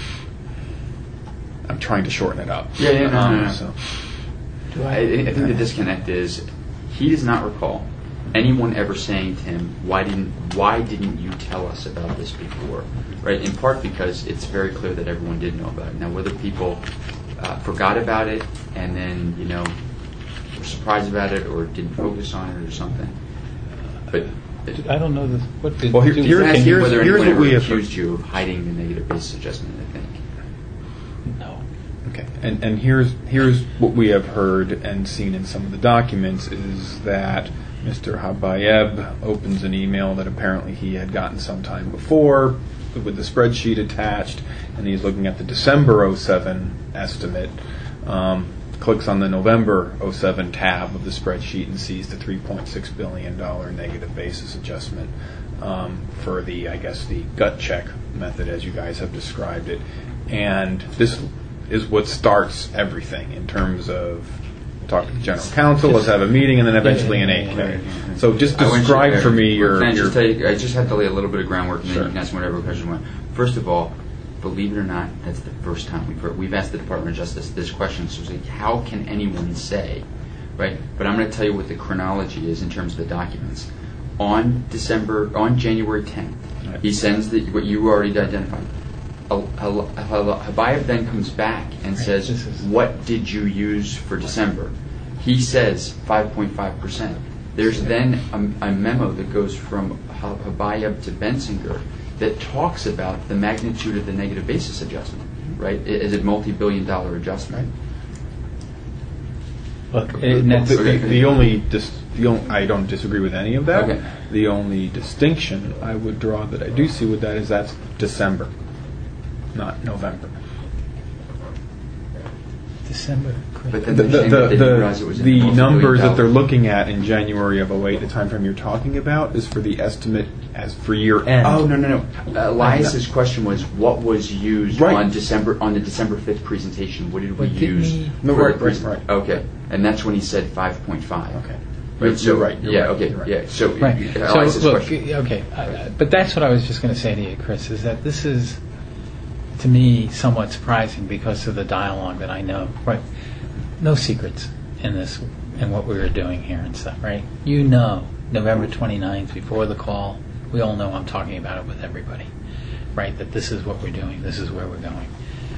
I'm trying to shorten it up. Yeah, no. So. I think the disconnect is he does not recall anyone ever saying to him, why didn't you tell us about this before? Right? In part because it's very clear that everyone did know about it. Now, whether people forgot about it and then, were surprised about it or didn't focus on it or something. But I don't know this. What did Well, do- here's whether what anyone we ever have accused you of hiding the negative basis adjustment, I think. No. Okay, and here's what we have heard and seen in some of the documents is that Mr. Habayeb opens an email that apparently he had gotten sometime before with the spreadsheet attached, and he's looking at the December 07 estimate, clicks on the November 07 tab of the spreadsheet and sees the $3.6 billion negative basis adjustment for the gut check method as you guys have described it. And this is what starts everything in terms of talk to the general counsel, let's have a meeting, and then eventually an 8K. So just describe for me your... Can I just tell you, I just have to lay a little bit of groundwork, and Sure. then you can ask whatever question you want. First of all, believe it or not, that's the first time we've asked the Department of Justice this question. So it's like, how can anyone say, right? But I'm going to tell you what the chronology is in terms of the documents. On January 10th, Right. he sends what you already identified. Habayeb then comes back and says, what did you use for December? He says 5.5%. There's then a memo that goes from Habayeb to Bensinger that talks about the magnitude of the negative basis adjustment, right? Is it multi-billion-dollar adjustment? Look, I don't disagree with any of that. Okay. The only distinction I would draw that I do see with that is that's December, not November. December. But then they didn't realize it was in The multi-billion numbers that they're dollars. looking at in January of 08, the time frame you're talking about, is for the estimate as for year end. Oh, no. Elias's question was, what was used Right. on the December 5th presentation? What did we But didn't use? he- No, for right, the present- right. Okay, and that's when he said 5.5. Okay. Right, so, You're right. yeah, okay, You're right. yeah. So, Right. Elias's So, look, question. okay. But that's what I was just going to say to you, Chris, is that this is, to me, somewhat surprising because of the dialogue that I know. Right. No secrets in this, in what we were doing here and stuff, right? November 29th, before the call, we all know I'm talking about it with everybody, right? That this is what we're doing, this is where we're going.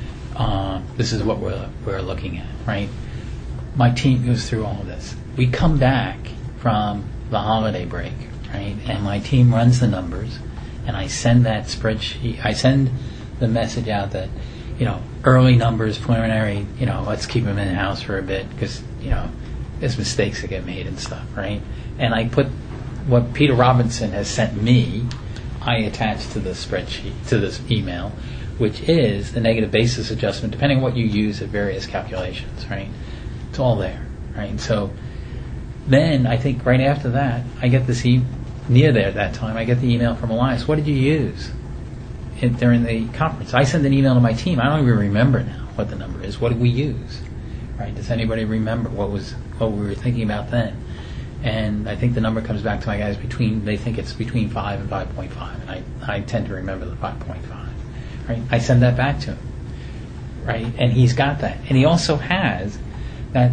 This is what we're looking at, right? My team goes through all of this. We come back from the holiday break, right? And my team runs the numbers, and I send that spreadsheet. I send the message out that, early numbers, preliminary, let's keep them in house for a bit because, there's mistakes that get made and stuff, right? And I put what Peter Robinson has sent me, I attach to the spreadsheet, to this email, which is the negative basis adjustment, depending on what you use at various calculations, right? It's all there, right? So then I think right after that, I get this near there at that time, I get the email from Elias. What did you use during the conference? I send an email to my team. I don't even remember now what the number is. What did we use? Right? Does anybody remember what we were thinking about then? And I think the number comes back to my guys they think it's between 5 and 5.5, and I tend to remember the 5.5. Right? I send that back to him. Right? And he's got that. And he also has that,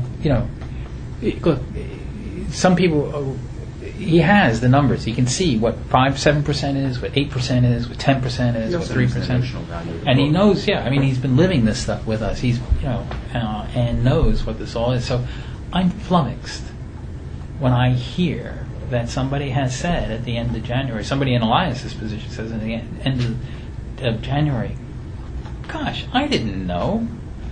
look, some people, he has the numbers. He can see what 7% is, what 8% is, what 10% is, what 3%. And he knows, he's been living this stuff with us. He's, and knows what this all is. So I'm flummoxed when I hear that somebody has said at the end of January, somebody in Elias's position says at the end of January, gosh, I didn't know.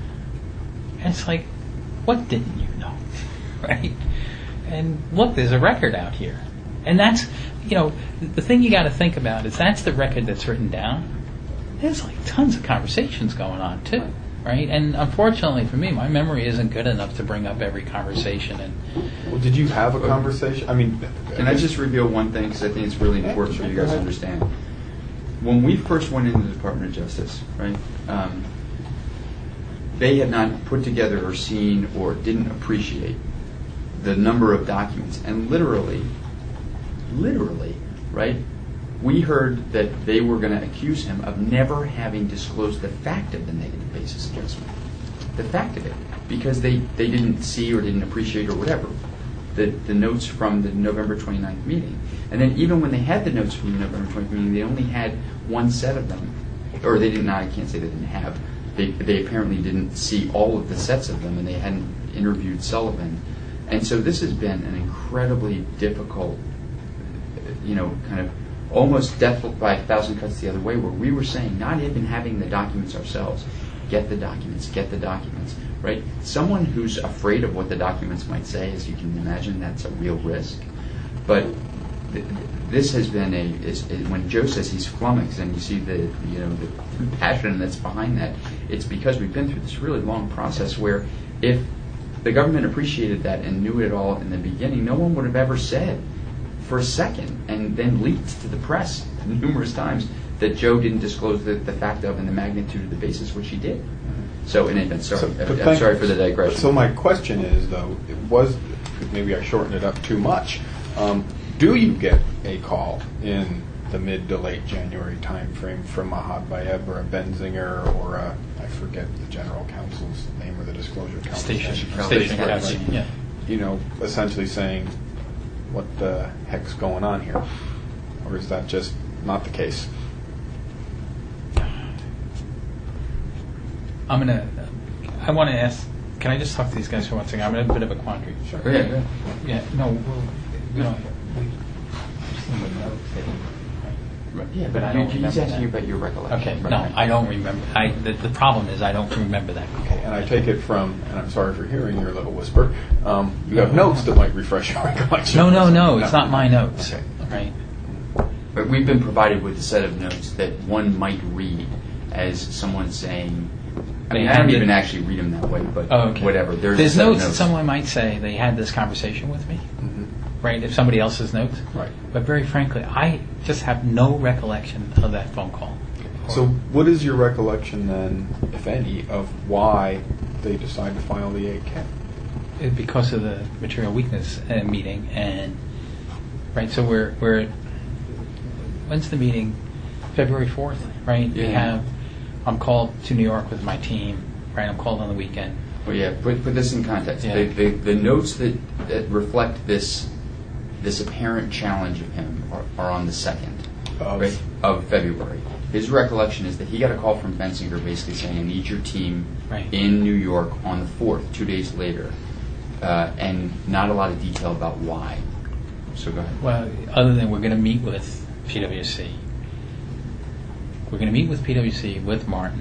And it's like, what didn't you know? Right? And look, there's a record out here. And that's, the thing you got to think about is that's the record that's written down. There's like tons of conversations going on too, right? And unfortunately for me, my memory isn't good enough to bring up every conversation. And Well, did you have a conversation? Can I just reveal one thing because I think it's really important for you guys to understand? When we first went into the Department of Justice, right, they had not put together or seen or didn't appreciate the number of documents. And literally, right, we heard that they were going to accuse him of never having disclosed the fact of the negative basis adjustment. The fact of it. Because they didn't see or didn't appreciate or whatever. the notes from the November 29th meeting. And then even when they had the notes from the November 29th meeting, they only had one set of them. Or they did not, I can't say they didn't have. They apparently didn't see all of the sets of them, and they hadn't interviewed Sullivan. And so this has been an incredibly difficult, kind of almost death by a thousand cuts the other way, where we were saying, not even having the documents ourselves, get the documents, right? Someone who's afraid of what the documents might say, as you can imagine, that's a real risk. But this has been when Joe says he's flummoxed, and you see the passion that's behind that, it's because we've been through this really long process where if the government appreciated that and knew it all in the beginning, no one would have ever said for a second and then leaked to the press numerous times that Joe didn't disclose the fact of and the magnitude of the basis which he did. So in any event, I'm sorry for the digression. So my question is, though, maybe I shortened it up too much. Do you get a call in the mid to late January time frame from a Hadbayev or a Benzinger or I forget the general counsel's name or the disclosure counsel? Station Counsel. Yeah. Essentially saying, what the heck's going on here? Or is that just not the case? I want to ask, can I just talk to these guys for one second? I'm in a bit of a quandary. Sure. Yeah. Yeah, no, Yeah, but I don't he's remember asking you that. about your recollection. Okay, Right. no, I don't remember. The problem is I don't remember that. Okay, and I take it from, and I'm sorry for hearing your little whisper, you have notes that might refresh your recollection. No, it's not my notes. Okay. Right? But we've been provided with a set of notes that one might read as someone saying, I don't even actually read them that way, but whatever. There's notes that someone might say they had this conversation with me, right? If somebody else's notes. Right. But very frankly, I just have no recollection of that phone call. So what is your recollection then, if any, of why they decided to file the 8K? Because of the material weakness meeting, and right. So we're when's the meeting? February 4th, right? Yeah. I'm called to New York with my team, right? I'm called on the weekend. Well, yeah. Put this in context. Yeah. The notes that reflect this apparent challenge of him are on the 2nd of February. His recollection is that he got a call from Benzinger basically saying, I need your team in New York on the 4th, 2 days later, and not a lot of detail about why. So go ahead. Well, other than we're going to meet with PwC. We're going to meet with PwC, with Martin,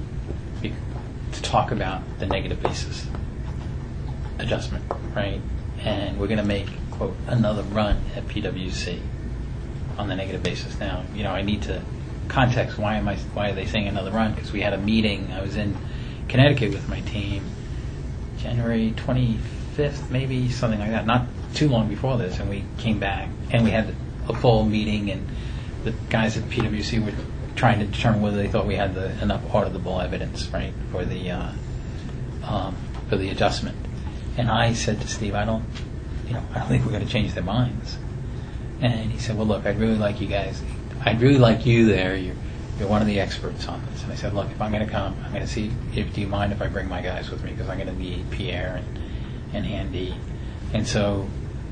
to talk about the negative basis adjustment, right? And we're going to make, quote, another run at PwC on the negative basis. Now, I need to context why are they saying another run? Because we had a meeting. I was in Connecticut with my team January 25th, maybe, something like that, not too long before this, and we came back and we had a full meeting, and the guys at PwC were trying to determine whether they thought we had enough auditable evidence, right, for the adjustment. And I said to Steve, I don't think we're going to change their minds. And he said, well, look, I'd really like you guys. I'd really like you there. You're one of the experts on this. And I said, look, if I'm going to come, I'm going to see. Do you mind if I bring my guys with me? Because I'm going to meet Pierre and Andy. And so,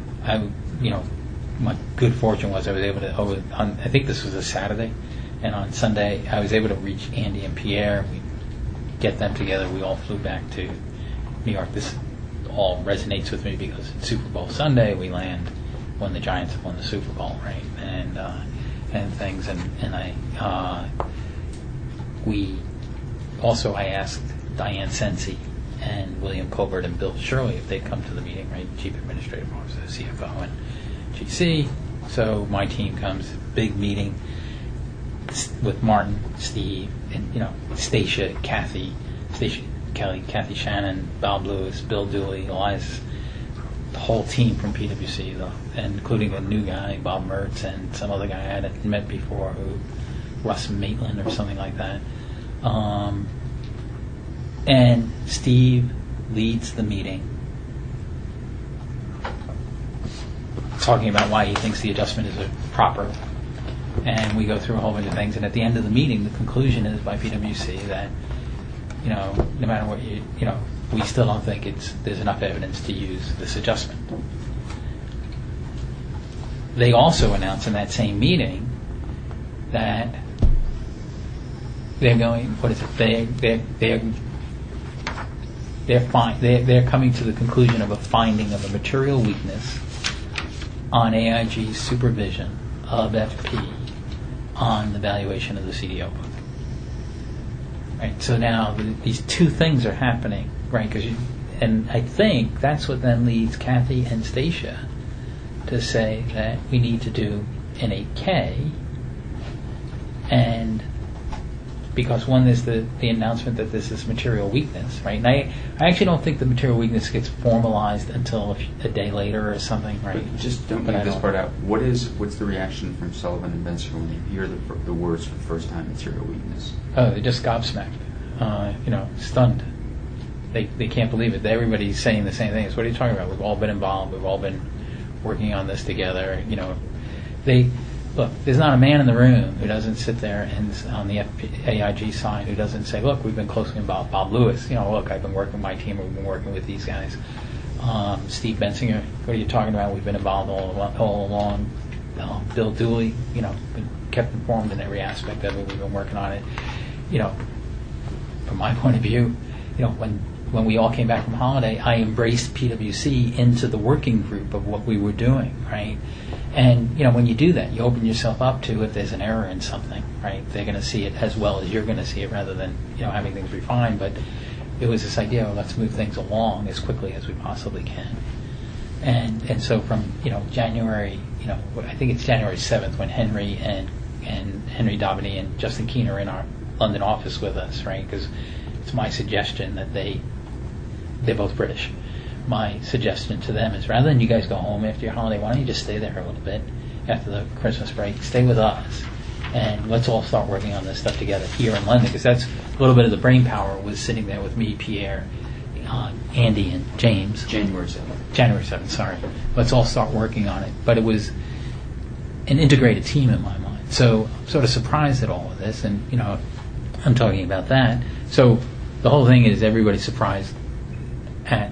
my good fortune was I was able to. I think this was a Saturday, and on Sunday I was able to reach Andy and Pierre. We get them together. We all flew back to New York. This all resonates with me because it's Super Bowl Sunday. We land when the Giants have won the Super Bowl, right? And things. And I asked Diane Sensi and William Colbert and Bill Shirley if they'd come to the meeting, right? Chief Administrative Officer, CFO, and GC. So my team comes, big meeting with Martin, Steve, and Stacia, Kelly, Kathy Shannon, Bob Lewis, Bill Dooley, Elias, the whole team from PwC, including a new guy, Bob Mertz, and some other guy I hadn't met before, Russ Maitland or something like that. And Steve leads the meeting, talking about why he thinks the adjustment is proper. And we go through a whole bunch of things. And at the end of the meeting, the conclusion is by PwC that, no matter what we still don't think there's enough evidence to use this adjustment. they also announced in that same meeting that they're going. What is it? They're coming to the conclusion of a finding of a material weakness on AIG's supervision of FP on the valuation of the CDO book. Right. So now these two things are happening, right? And I think that's what then leads Kathy and Stacia to say that we need to do an 8K, and because one is the announcement that this is material weakness, right? And I actually don't think the material weakness gets formalized until a day later or something, right? But just don't leave this part out. What's the reaction from Sullivan and Benson when you hear the words for the first time, material weakness? Oh, they're just gobsmacked, stunned. They can't believe it. Everybody's saying the same thing. What are you talking about? We've all been involved. We've all been working on this together. Look, there's not a man in the room who doesn't sit there and on the AIG side who doesn't say, look, we've been closely involved. Bob Lewis, look, I've been working with my team. We've been working with these guys. Steve Bensinger, what are you talking about? We've been involved all along. Bill Dooley, been kept informed in every aspect of it. We've been working on it. From my point of view, when we all came back from holiday, I embraced PwC into the working group of what we were doing, right? And, when you do that, you open yourself up to if there's an error in something, right? They're going to see it as well as you're going to see it rather than, having things refined. But it was this idea of let's move things along as quickly as we possibly can. And so from, January, I think it's January 7th when Henry and Henry Daubeny and Justin Keene are in our London office with us, right? Because it's my suggestion that they're both British. My suggestion to them is rather than you guys go home after your holiday, why don't you just stay there a little bit after the Christmas break, stay with us, and let's all start working on this stuff together here in London, because that's a little bit of the brain power was sitting there with me, Pierre, Andy, and James. January 7th, sorry. Let's all start working on it. But it was an integrated team in my mind. So I'm sort of surprised at all of this, and, I'm talking about that. So the whole thing is everybody's surprised at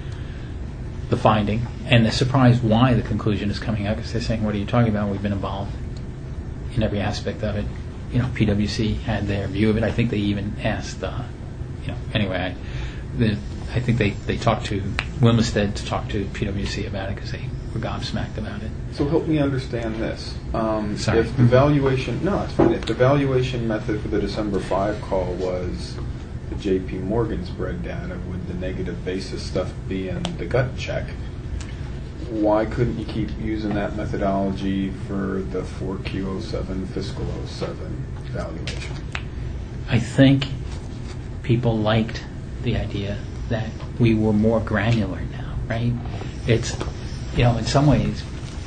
the finding, and they're surprised why the conclusion is coming out, because they're saying, what are you talking about? We've been involved in every aspect of it. PwC had their view of it. I think they even asked, anyway, I think they talked to Wilmstead to talk to PwC about it because they were gobsmacked about it. So help me understand this. Sorry. If the valuation, no, it's fine. If the valuation method for the December 5 call was the J.P. Morgan spread data with the negative basis stuff being the gut check, why couldn't you keep using that methodology for the 4Q07 fiscal 07 valuation? I think people liked the idea that we were more granular now, right? It's, in some ways,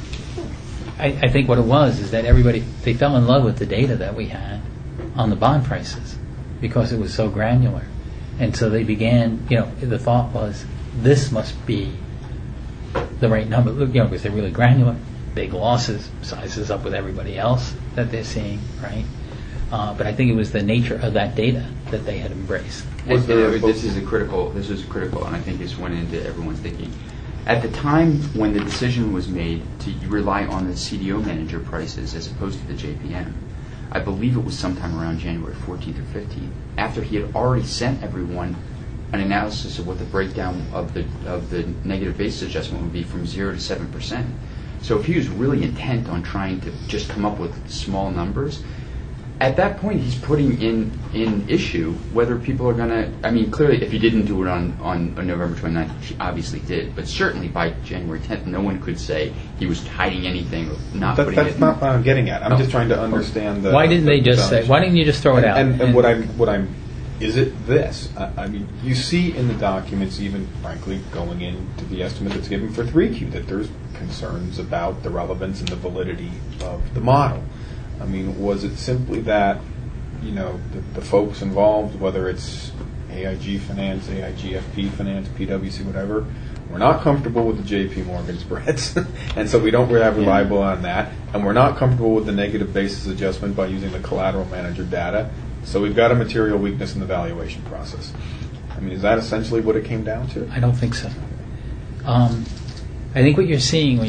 I think what it was is that they fell in love with the data that we had on the bond prices because it was so granular. And so they began, the thought was, this must be the right number, because they're really granular, big losses, sizes up with everybody else that they're seeing, right? But I think it was the nature of that data that they had embraced. This is critical, and I think this went into everyone's thinking. At the time when the decision was made to rely on the CDO manager prices as opposed to the JPM, I believe it was sometime around January 14th or 15th, after he had already sent everyone an analysis of what the breakdown of the negative basis adjustment would be from 0 to 7%. So if he was really intent on trying to just come up with small numbers, at that point he's putting in issue whether people are going to, clearly if he didn't do it on November 29th, he obviously did, but certainly by January 10th no one could say he was hiding anything or not putting it in. That's not what I'm getting at. I'm just trying to understand why didn't they just say, why didn't you just throw it out? And what I'm is it this? You see in the documents, even frankly going into the estimate that's given for 3Q, that there's concerns about the relevance and the validity of the model. Was it simply that, the folks involved, whether it's AIG Finance, AIGFP Finance, PwC, whatever, we're not comfortable with the J.P. Morgan spreads, and so we don't have reliable on that, and we're not comfortable with the negative basis adjustment by using the collateral manager data, so we've got a material weakness in the valuation process. Is that essentially what it came down to? I don't think so. I think what you're seeing when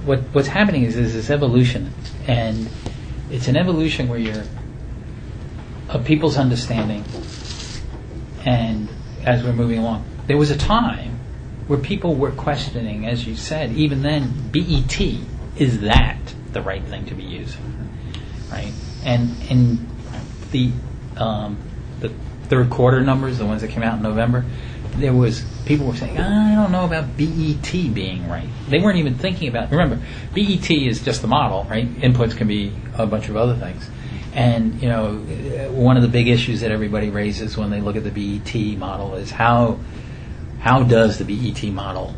what's happening is this evolution, and it's an evolution where you're of people's understanding, and as we're moving along, there was a time where people were questioning, as you said, even then, BET, is that the right thing to be using, right? And in the third quarter numbers, the ones that came out in November, people were saying, I don't know about BET being right. They weren't even thinking about, remember, BET is just the model, right? Inputs can be a bunch of other things. And, one of the big issues that everybody raises when they look at the BET model is how does the BET model,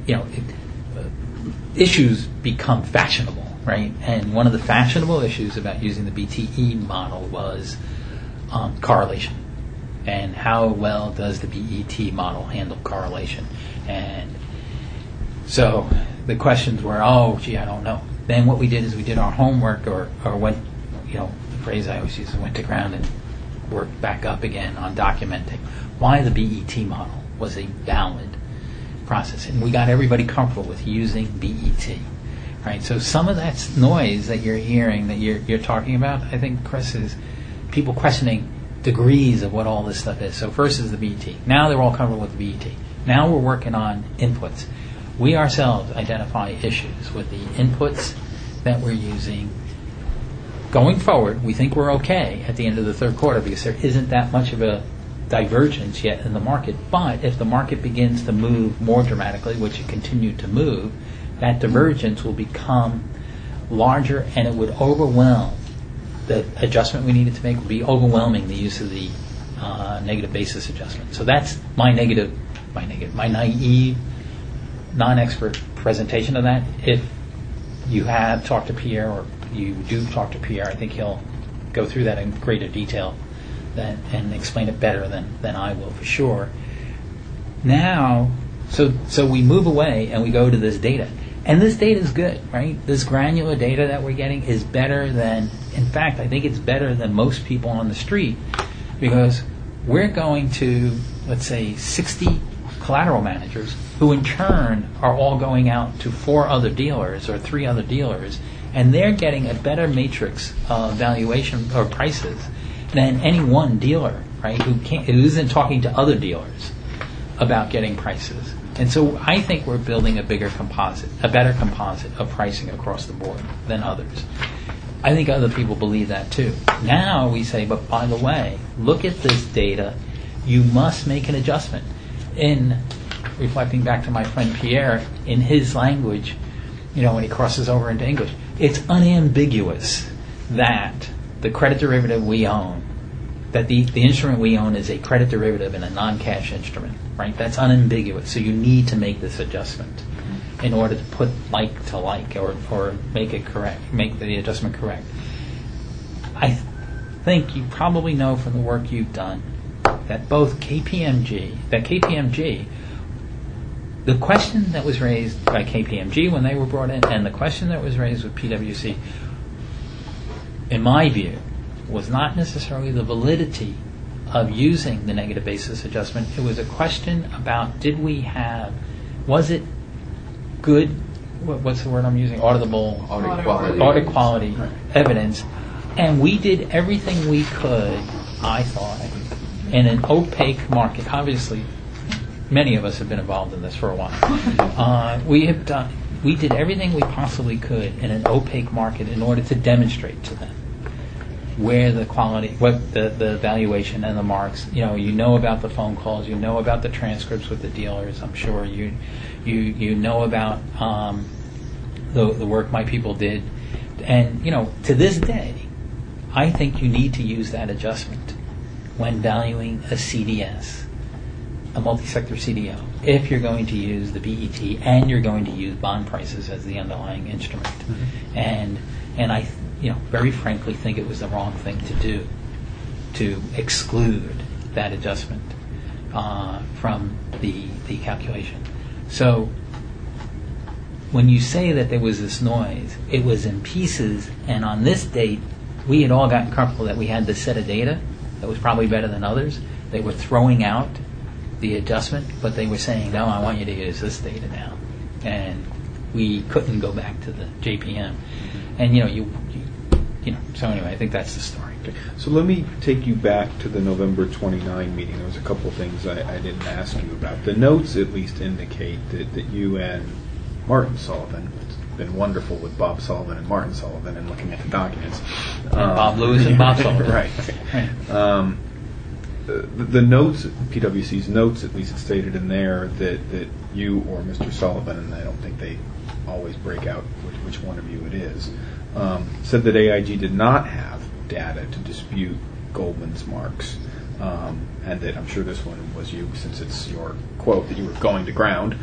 issues become fashionable, right? And one of the fashionable issues about using the BTE model was correlation. And how well does the BET model handle correlation? And so the questions were, I don't know. Then what we did is we did our homework, or went, the phrase I always use is went to ground and worked back up again on documenting why the BET model was a valid process. And we got everybody comfortable with using BET, right? So some of that noise that you're hearing, that you're talking about, I think, Chris, is people questioning degrees of what all this stuff is. So first is the BET. Now they're all comfortable with the BET. Now we're working on inputs. We ourselves identify issues with the inputs that we're using. Going forward, we think we're okay at the end of the third quarter because there isn't that much of a divergence yet in the market. But if the market begins to move more dramatically, which it continued to move, that divergence will become larger, and it would overwhelm the adjustment we needed to make, would be overwhelming the use of the negative basis adjustment. So that's my naive, non-expert presentation of that. If you have talked to Pierre, or you do talk to Pierre, I think he'll go through that in greater detail and explain it better than I will, for sure. Now, so we move away and we go to this data. And this data is good, right? This granular data that we're getting is better than, in fact, I think it's better than most people on the street, because we're going to, let's say, 60 collateral managers who in turn are all going out to 4 other dealers or 3 other dealers, and they're getting a better matrix of valuation or prices than any one dealer, right, who isn't talking to other dealers about getting prices. And so I think we're building a better composite of pricing across the board than others. I think other people believe that too. Now we say, but by the way, look at this data. You must make an adjustment. In reflecting back to my friend Pierre, in his language, when he crosses over into English, it's unambiguous that the credit derivative we own, that the instrument we own is a credit derivative and a non-cash instrument, right? That's unambiguous. So you need to make this adjustment in order to put like to like, or make it correct, make the adjustment correct. I think you probably know from the work you've done that both KPMG, the question that was raised by KPMG when they were brought in, and the question that was raised with PwC, in my view, was not necessarily the validity of using the negative basis adjustment. It was a question about, was it good, what's the word I'm using, audit quality evidence. And we did everything we could, I thought, in an opaque market. Obviously, many of us have been involved in this for a while. We did everything we possibly could in an opaque market in order to demonstrate to them where the quality, what the valuation and the marks. You know about the phone calls, you know about the transcripts with the dealers. I'm sure you know about the work my people did, and to this day, I think you need to use that adjustment when valuing a CDS, a multi-sector CDO, if you're going to use the BET and you're going to use bond prices as the underlying instrument. Mm-hmm. And I very frankly think it was the wrong thing to do, to exclude that adjustment from the calculation. So when you say that there was this noise, it was in pieces, and on this date, we had all gotten comfortable that we had this set of data that was probably better than others. They were throwing out the adjustment, but they were saying, no, I want you to use this data now. And we couldn't go back to the JPM. And so anyway, I think that's the story. Okay. So let me take you back to the November 29 meeting. There was a couple of things I didn't ask you about. The notes at least indicate that you and Martin Sullivan, it's been wonderful with Bob Sullivan and Martin Sullivan and looking at the documents. And Bob Lewis and Bob Sullivan. Right. The notes, PwC's notes, at least it's stated in there that you or Mr. Sullivan, and I don't think they always break out which one of you it is, said that AIG did not have data to dispute Goldman's marks, and that I'm sure this one was you, since it's your quote that you were going to ground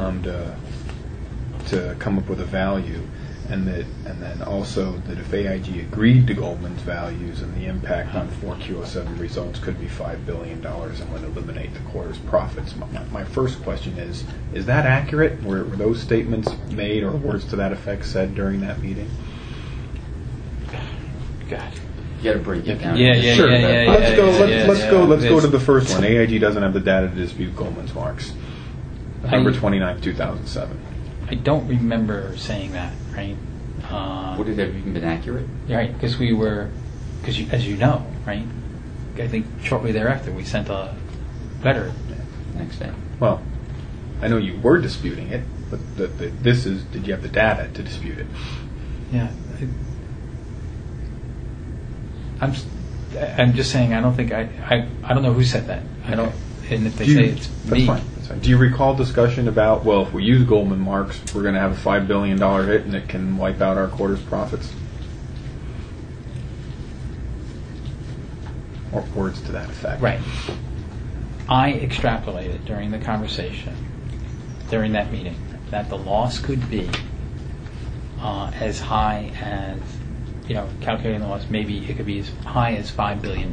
to come up with a value, and then also that if AIG agreed to Goldman's values and the impact on 4Q07 results could be $5 billion and would eliminate the quarter's profits. My first question is that accurate? Were those statements made or words to that effect said during that meeting? God. You got to break it down. Sure. Let's go to the first one. So, AIG doesn't have the data to dispute Goldman's marks. November 29, 2007. I don't remember saying that, right? Would it have even been accurate? Right, because as you know, right? I think shortly thereafter we sent a letter. Next day. Well, I know you were disputing it, but this is, did you have the data to dispute it? Yeah. I'm just saying I don't think I don't know who said that. I don't, and if they say it's me. That's fine. Do you recall discussion about, well, if we use Goldman marks, we're going to have a $5 billion hit and it can wipe out our quarter's profits? Or words to that effect. Right. I extrapolated during the conversation, during that meeting, that the loss could be as high as, calculating the loss, maybe it could be as high as $5 billion.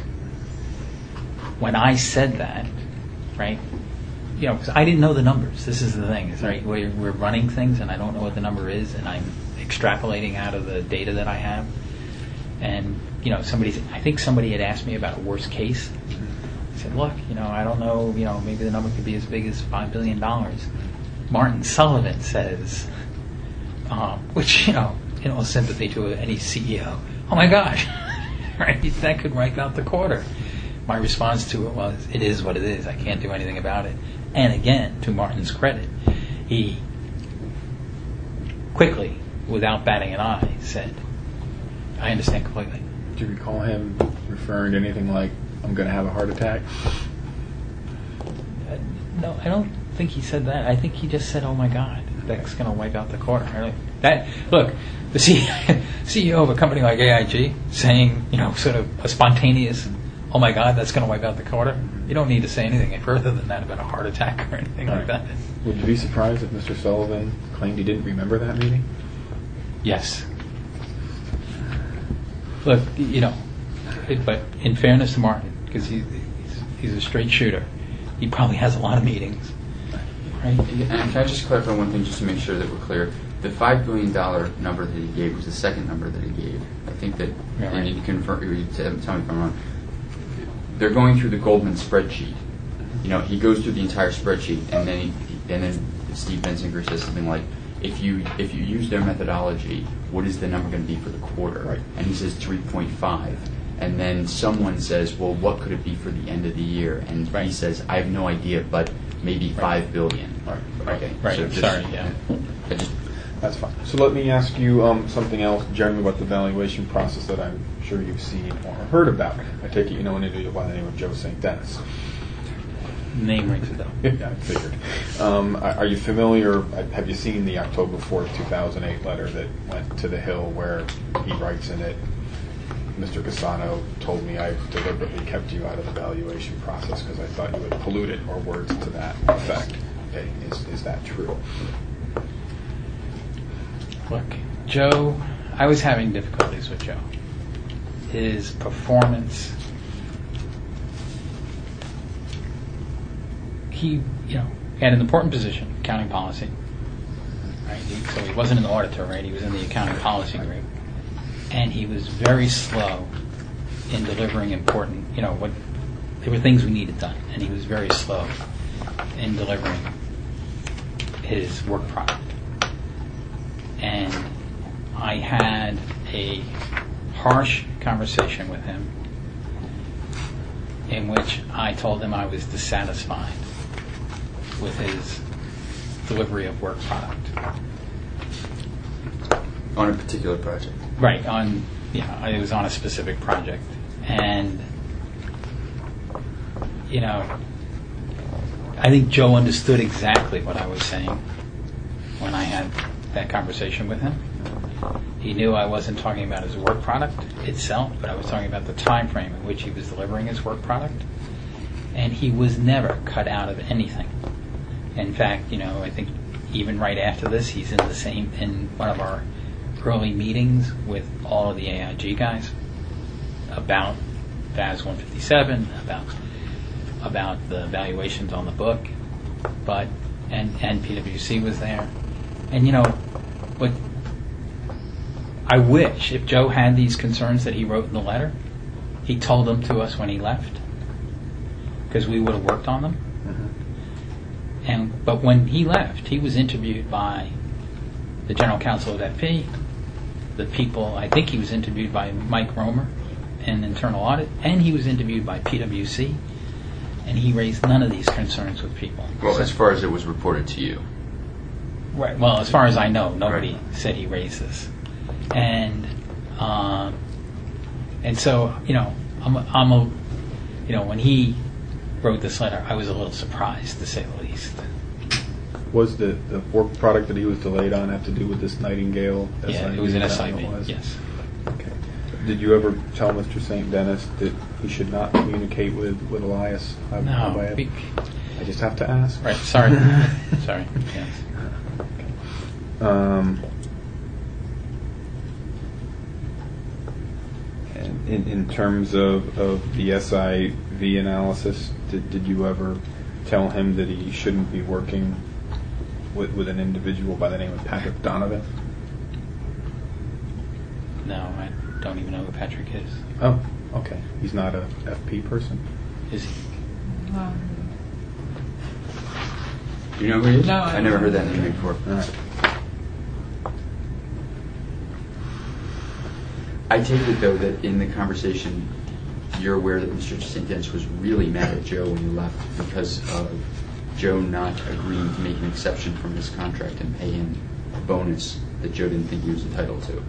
When I said that, right, because I didn't know the numbers. This is the thing, is right, we're running things and I don't know what the number is, and I'm extrapolating out of the data that I have. And I think somebody had asked me about a worst case. I said, look, I don't know, maybe the number could be as big as $5 billion. Martin Sullivan says, which, in all sympathy to any CEO, oh my gosh, right, that could wipe out the quarter. My response to it was, it is what it is. I can't do anything about it. And again, to Martin's credit, he quickly, without batting an eye, said, I understand completely. Do you recall him referring to anything like, I'm going to have a heart attack? No, I don't think he said that. I think he just said, oh my God, that's going to wipe out the quarter. Look, the CEO of a company like AIG saying, sort of a spontaneous, oh my God, that's going to wipe out the quarter. You don't need to say anything further than that about a heart attack or anything like that. Would you be surprised if Mr. Sullivan claimed he didn't remember that meeting? Yes. Look, but in fairness to Martin, because he's a straight shooter, he probably has a lot of meetings. Right? And can I just clarify one thing just to make sure that we're clear? The $5 billion number that he gave was the second number that he gave. I think that, and you can confirm, tell me if I'm wrong. They're going through the Goldman spreadsheet. He goes through the entire spreadsheet, and then Steve Benzinger says something like, if you use their methodology, what is the number going to be for the quarter? Right. And he says 3.5. And then someone says, well, what could it be for the end of the year? And he says, I have no idea, but maybe $5 billion. Right. Okay. Right. So Sorry. Yeah. That's fine. So let me ask you something else generally about the valuation process that I'm sure you've seen or heard about. I take it you know an individual by the name of Joe St. Dennis. Name rings a bell. Yeah, I figured. Are you familiar, have you seen the October 4th, 2008 letter that went to the Hill where he writes in it, Mr. Cassano told me I deliberately kept you out of the valuation process because I thought you would pollute it, or words to that effect. Okay, is that true? Look, Joe, I was having difficulties with Joe. His performance, he had an important position, accounting policy. Right? So he wasn't an auditor, right? He was in the accounting policy group. And he was very slow in delivering important, there were things we needed done, and he was very slow in delivering his work product. had a harsh conversation with him in which I told him I was dissatisfied with his delivery of work product. On a particular project. Right, it was on a specific project. And, I think Joe understood exactly what I was saying when I had that conversation with him. He knew I wasn't talking about his work product itself, but I was talking about the time frame in which he was delivering his work product. And he was never cut out of anything. In fact, I think even right after this, he's in one of our early meetings with all of the AIG guys about FAS 157, about the valuations on the book, and PwC was there. And but I wish if Joe had these concerns that he wrote in the letter, he told them to us when he left, because we would have worked on them. But when he left, he was interviewed by the general counsel of FP, the people. I think he was interviewed by Mike Romer in internal audit, and he was interviewed by PwC, and he raised none of these concerns with people. Well, as far as it was reported to you. Right. Well, as far as I know, nobody said he raised this, and so when he wrote this letter, I was a little surprised, to say the least. Was the work product that he was delayed on have to do with this Nightingale? Yeah, it was an SIV. Yes. Okay. Did you ever tell Mr. St. Dennis that he should not communicate with Elias? No. I just have to ask. Right. Sorry. Sorry. Yes. And in terms of the SIV analysis, did you ever tell him that he shouldn't be working with an individual by the name of Patrick Donovan? No, I don't even know who Patrick is. Oh, okay. He's not a FP person? Is he? Do you know who he is? No, I never heard that name before. All right. I take it, though, that in the conversation, you're aware that Mr. St. Dennis was really mad at Joe when he left because of Joe not agreeing to make an exception from his contract and pay him a bonus that Joe didn't think he was entitled to.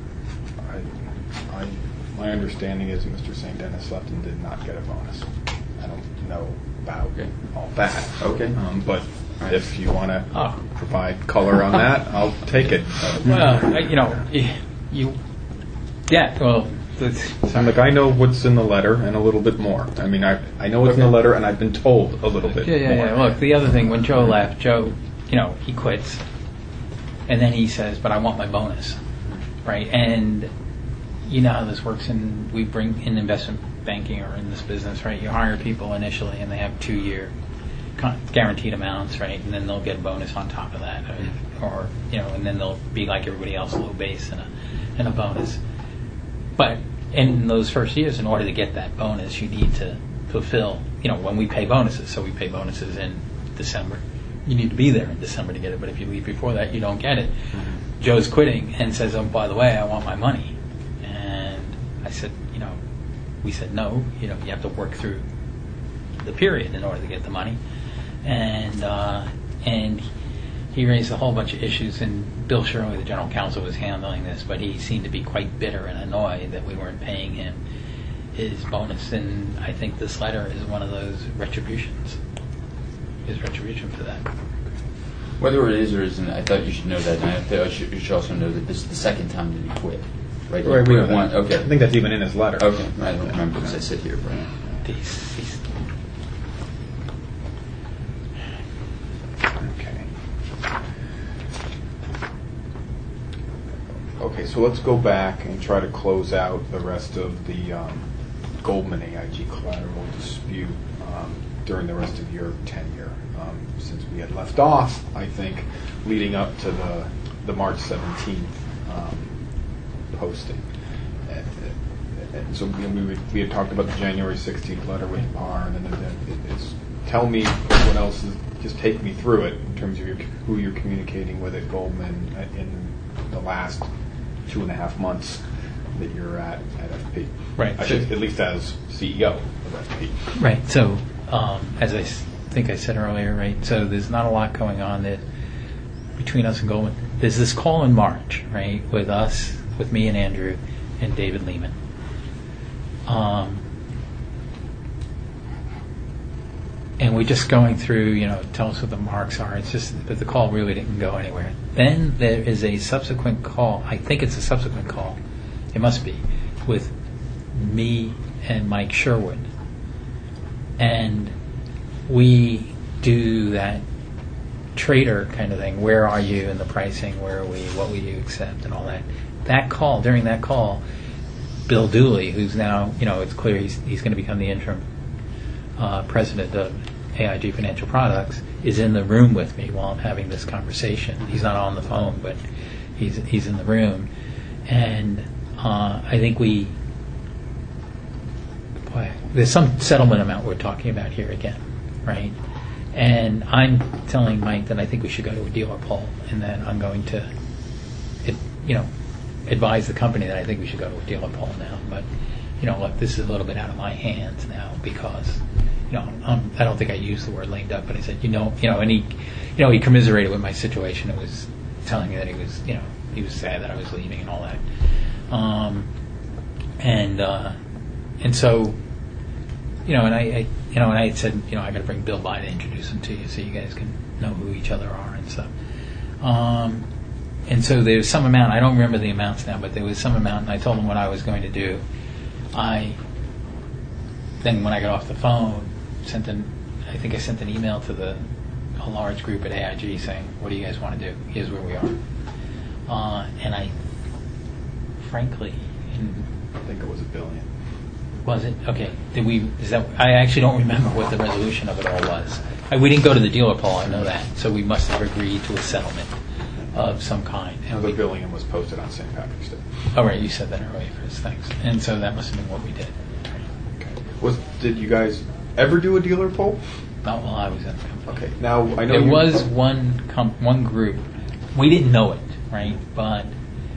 My understanding is Mr. St. Dennis left and did not get a bonus. I don't know about all that. Okay. But if you want to provide color on that, I'll take it. Well, yeah, well... Look, I know what's in the letter and a little bit more. I mean, I know what's in the letter, and I've been told a little bit more. Yeah. Look, the other thing, when Joe left, he quits, and then he says, but I want my bonus, right? And you know how this works we bring in investment banking or in this business, right? You hire people initially, and they have 2-year guaranteed amounts, right? And then they'll get a bonus on top of that, or and then they'll be like everybody else, a low base and a bonus. But in those first years, in order to get that bonus, you need to fulfill, when we pay bonuses. So we pay bonuses in December. You need to be there in December to get it. But if you leave before that, you don't get it. Mm-hmm. Joe's quitting and says, oh, by the way, I want my money. And I said, we said, no, you have to work through the period in order to get the money. And he raised a whole bunch of issues, and Bill Shirley, the general counsel, was handling this, but he seemed to be quite bitter and annoyed that we weren't paying him his bonus, and I think this letter is one of those retributions. His retribution for that. Whether it is or isn't, I thought you should know that, and I thought you should also know that this is the second time that he quit. Right? Right, we know one. that. Okay. I think that's even in his letter. Okay, I don't remember because I sit here, but... Okay, so let's go back and try to close out the rest of the Goldman AIG collateral dispute during the rest of your tenure. Since we had left off, I think, leading up to the March 17th posting. And so we had talked about the January 16th letter with Parr, and then tell me what else is, just take me through it in terms of who you're communicating with at Goldman in the last 2.5 months that you're at FP. Right. At least as CEO of FP. Right. So, as I think I said earlier, right. So there's not a lot going on that between us and Goldman. There's this call in March, right, with us, with me and Andrew and David Lehman. And we're just going through, tell us what the marks are. It's just that the call really didn't go anywhere. Then there is a subsequent call. I think it's a subsequent call. It must be with me and Mike Sherwood. And we do that trader kind of thing. Where are you in the pricing? Where are we? What will you accept? And all that. During that call, Bill Dooley, who's now, it's clear he's going to become the interim president of AIG Financial Products, is in the room with me while I'm having this conversation. He's not on the phone, but he's in the room. And I think there's some settlement amount we're talking about here again, right? And I'm telling Mike that I think we should go to a dealer poll, and that I'm going to, advise the company that I think we should go to a dealer poll now. But, look, this is a little bit out of my hands now because, I don't think I used the word lame duck, but I said, and he commiserated with my situation. It was telling me that he was sad that I was leaving and all that. And so, and I said, I got to bring Bill by to introduce him to you so you guys can know who each other are and stuff. And so there's some amount, I don't remember the amounts now, but there was some amount, and I told him what I was going to do. Then when I got off the phone, I think I sent an email to a large group at AIG saying, what do you guys want to do? Here's where we are. And I, frankly, I think it was $1 billion. Was it? Okay. I actually don't remember what the resolution of it all was. We didn't go to the dealer poll, I know that. So we must have agreed to a settlement of some kind. And the $1 billion was posted on St. Patrick's Day. Oh, right. You said that earlier, Chris. Thanks. And so that must have been what we did. Okay. Did you guys ever do a dealer poll? Not while I was in the company. Okay. Now, I know there was one group. We didn't know it, right? But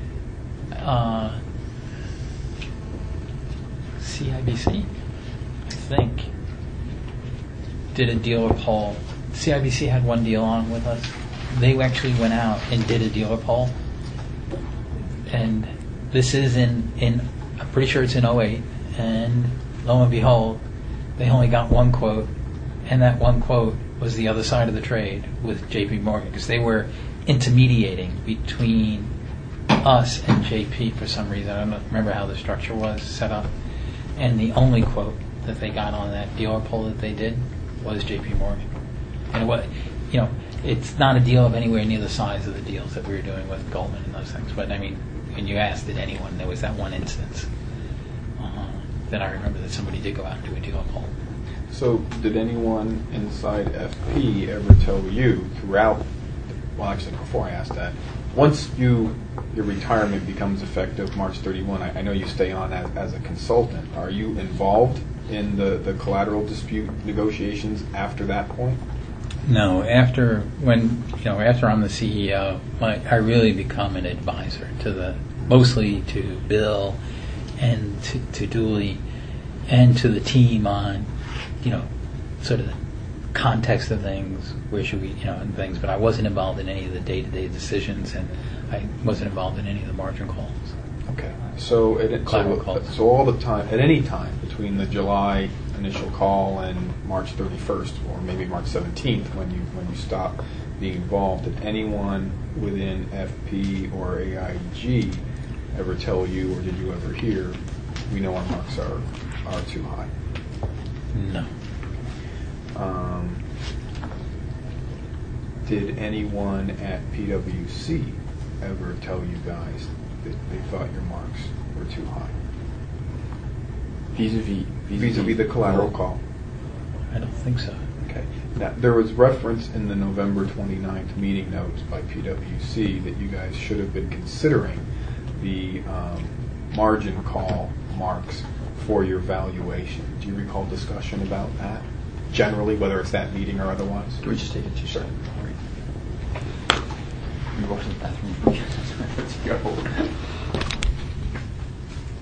CIBC, I think, did a dealer poll. CIBC had one deal on with us. They actually went out and did a dealer poll. And this is in I'm pretty sure it's in 2008. And lo and behold, they only got one quote. And that one quote was the other side of the trade with JP Morgan, because they were intermediating between us and JP for some reason. I don't remember how the structure was set up. And the only quote that they got on that dealer poll that they did was JP Morgan. And what, it's not a deal of anywhere near the size of the deals that we were doing with Goldman and those things. But I mean, when you asked, did anyone, there was that one instance that I remember that somebody did go out and do a dealer poll. So did anyone inside FP ever tell you throughout, well, actually, before I asked that, once your retirement becomes effective March 31, I know you stay on as a consultant. Are you involved in the collateral dispute negotiations after that point? No. After I'm the CEO, I really become an advisor mostly to Bill and to Dooley and to the team on, sort of the context of things, where should we, and things. But I wasn't involved in any of the day-to-day decisions, and I wasn't involved in any of the margin calls. Okay. So all the time, at any time between the July initial call and March 31st, or maybe March 17th, when you stop being involved, did anyone within FP or AIG ever tell you, or did you ever hear, we know our marks are too high? No. Did anyone at PwC ever tell you guys that they thought your marks were too high? Vis-a-vis the collateral call? I don't think so. Okay. Now, there was reference in the November 29th meeting notes by PwC that you guys should have been considering the margin call marks for your valuation. Do you recall discussion about that? Generally, whether it's that meeting or otherwise? Can we just take it to Sure. You go to the bathroom. Let's go.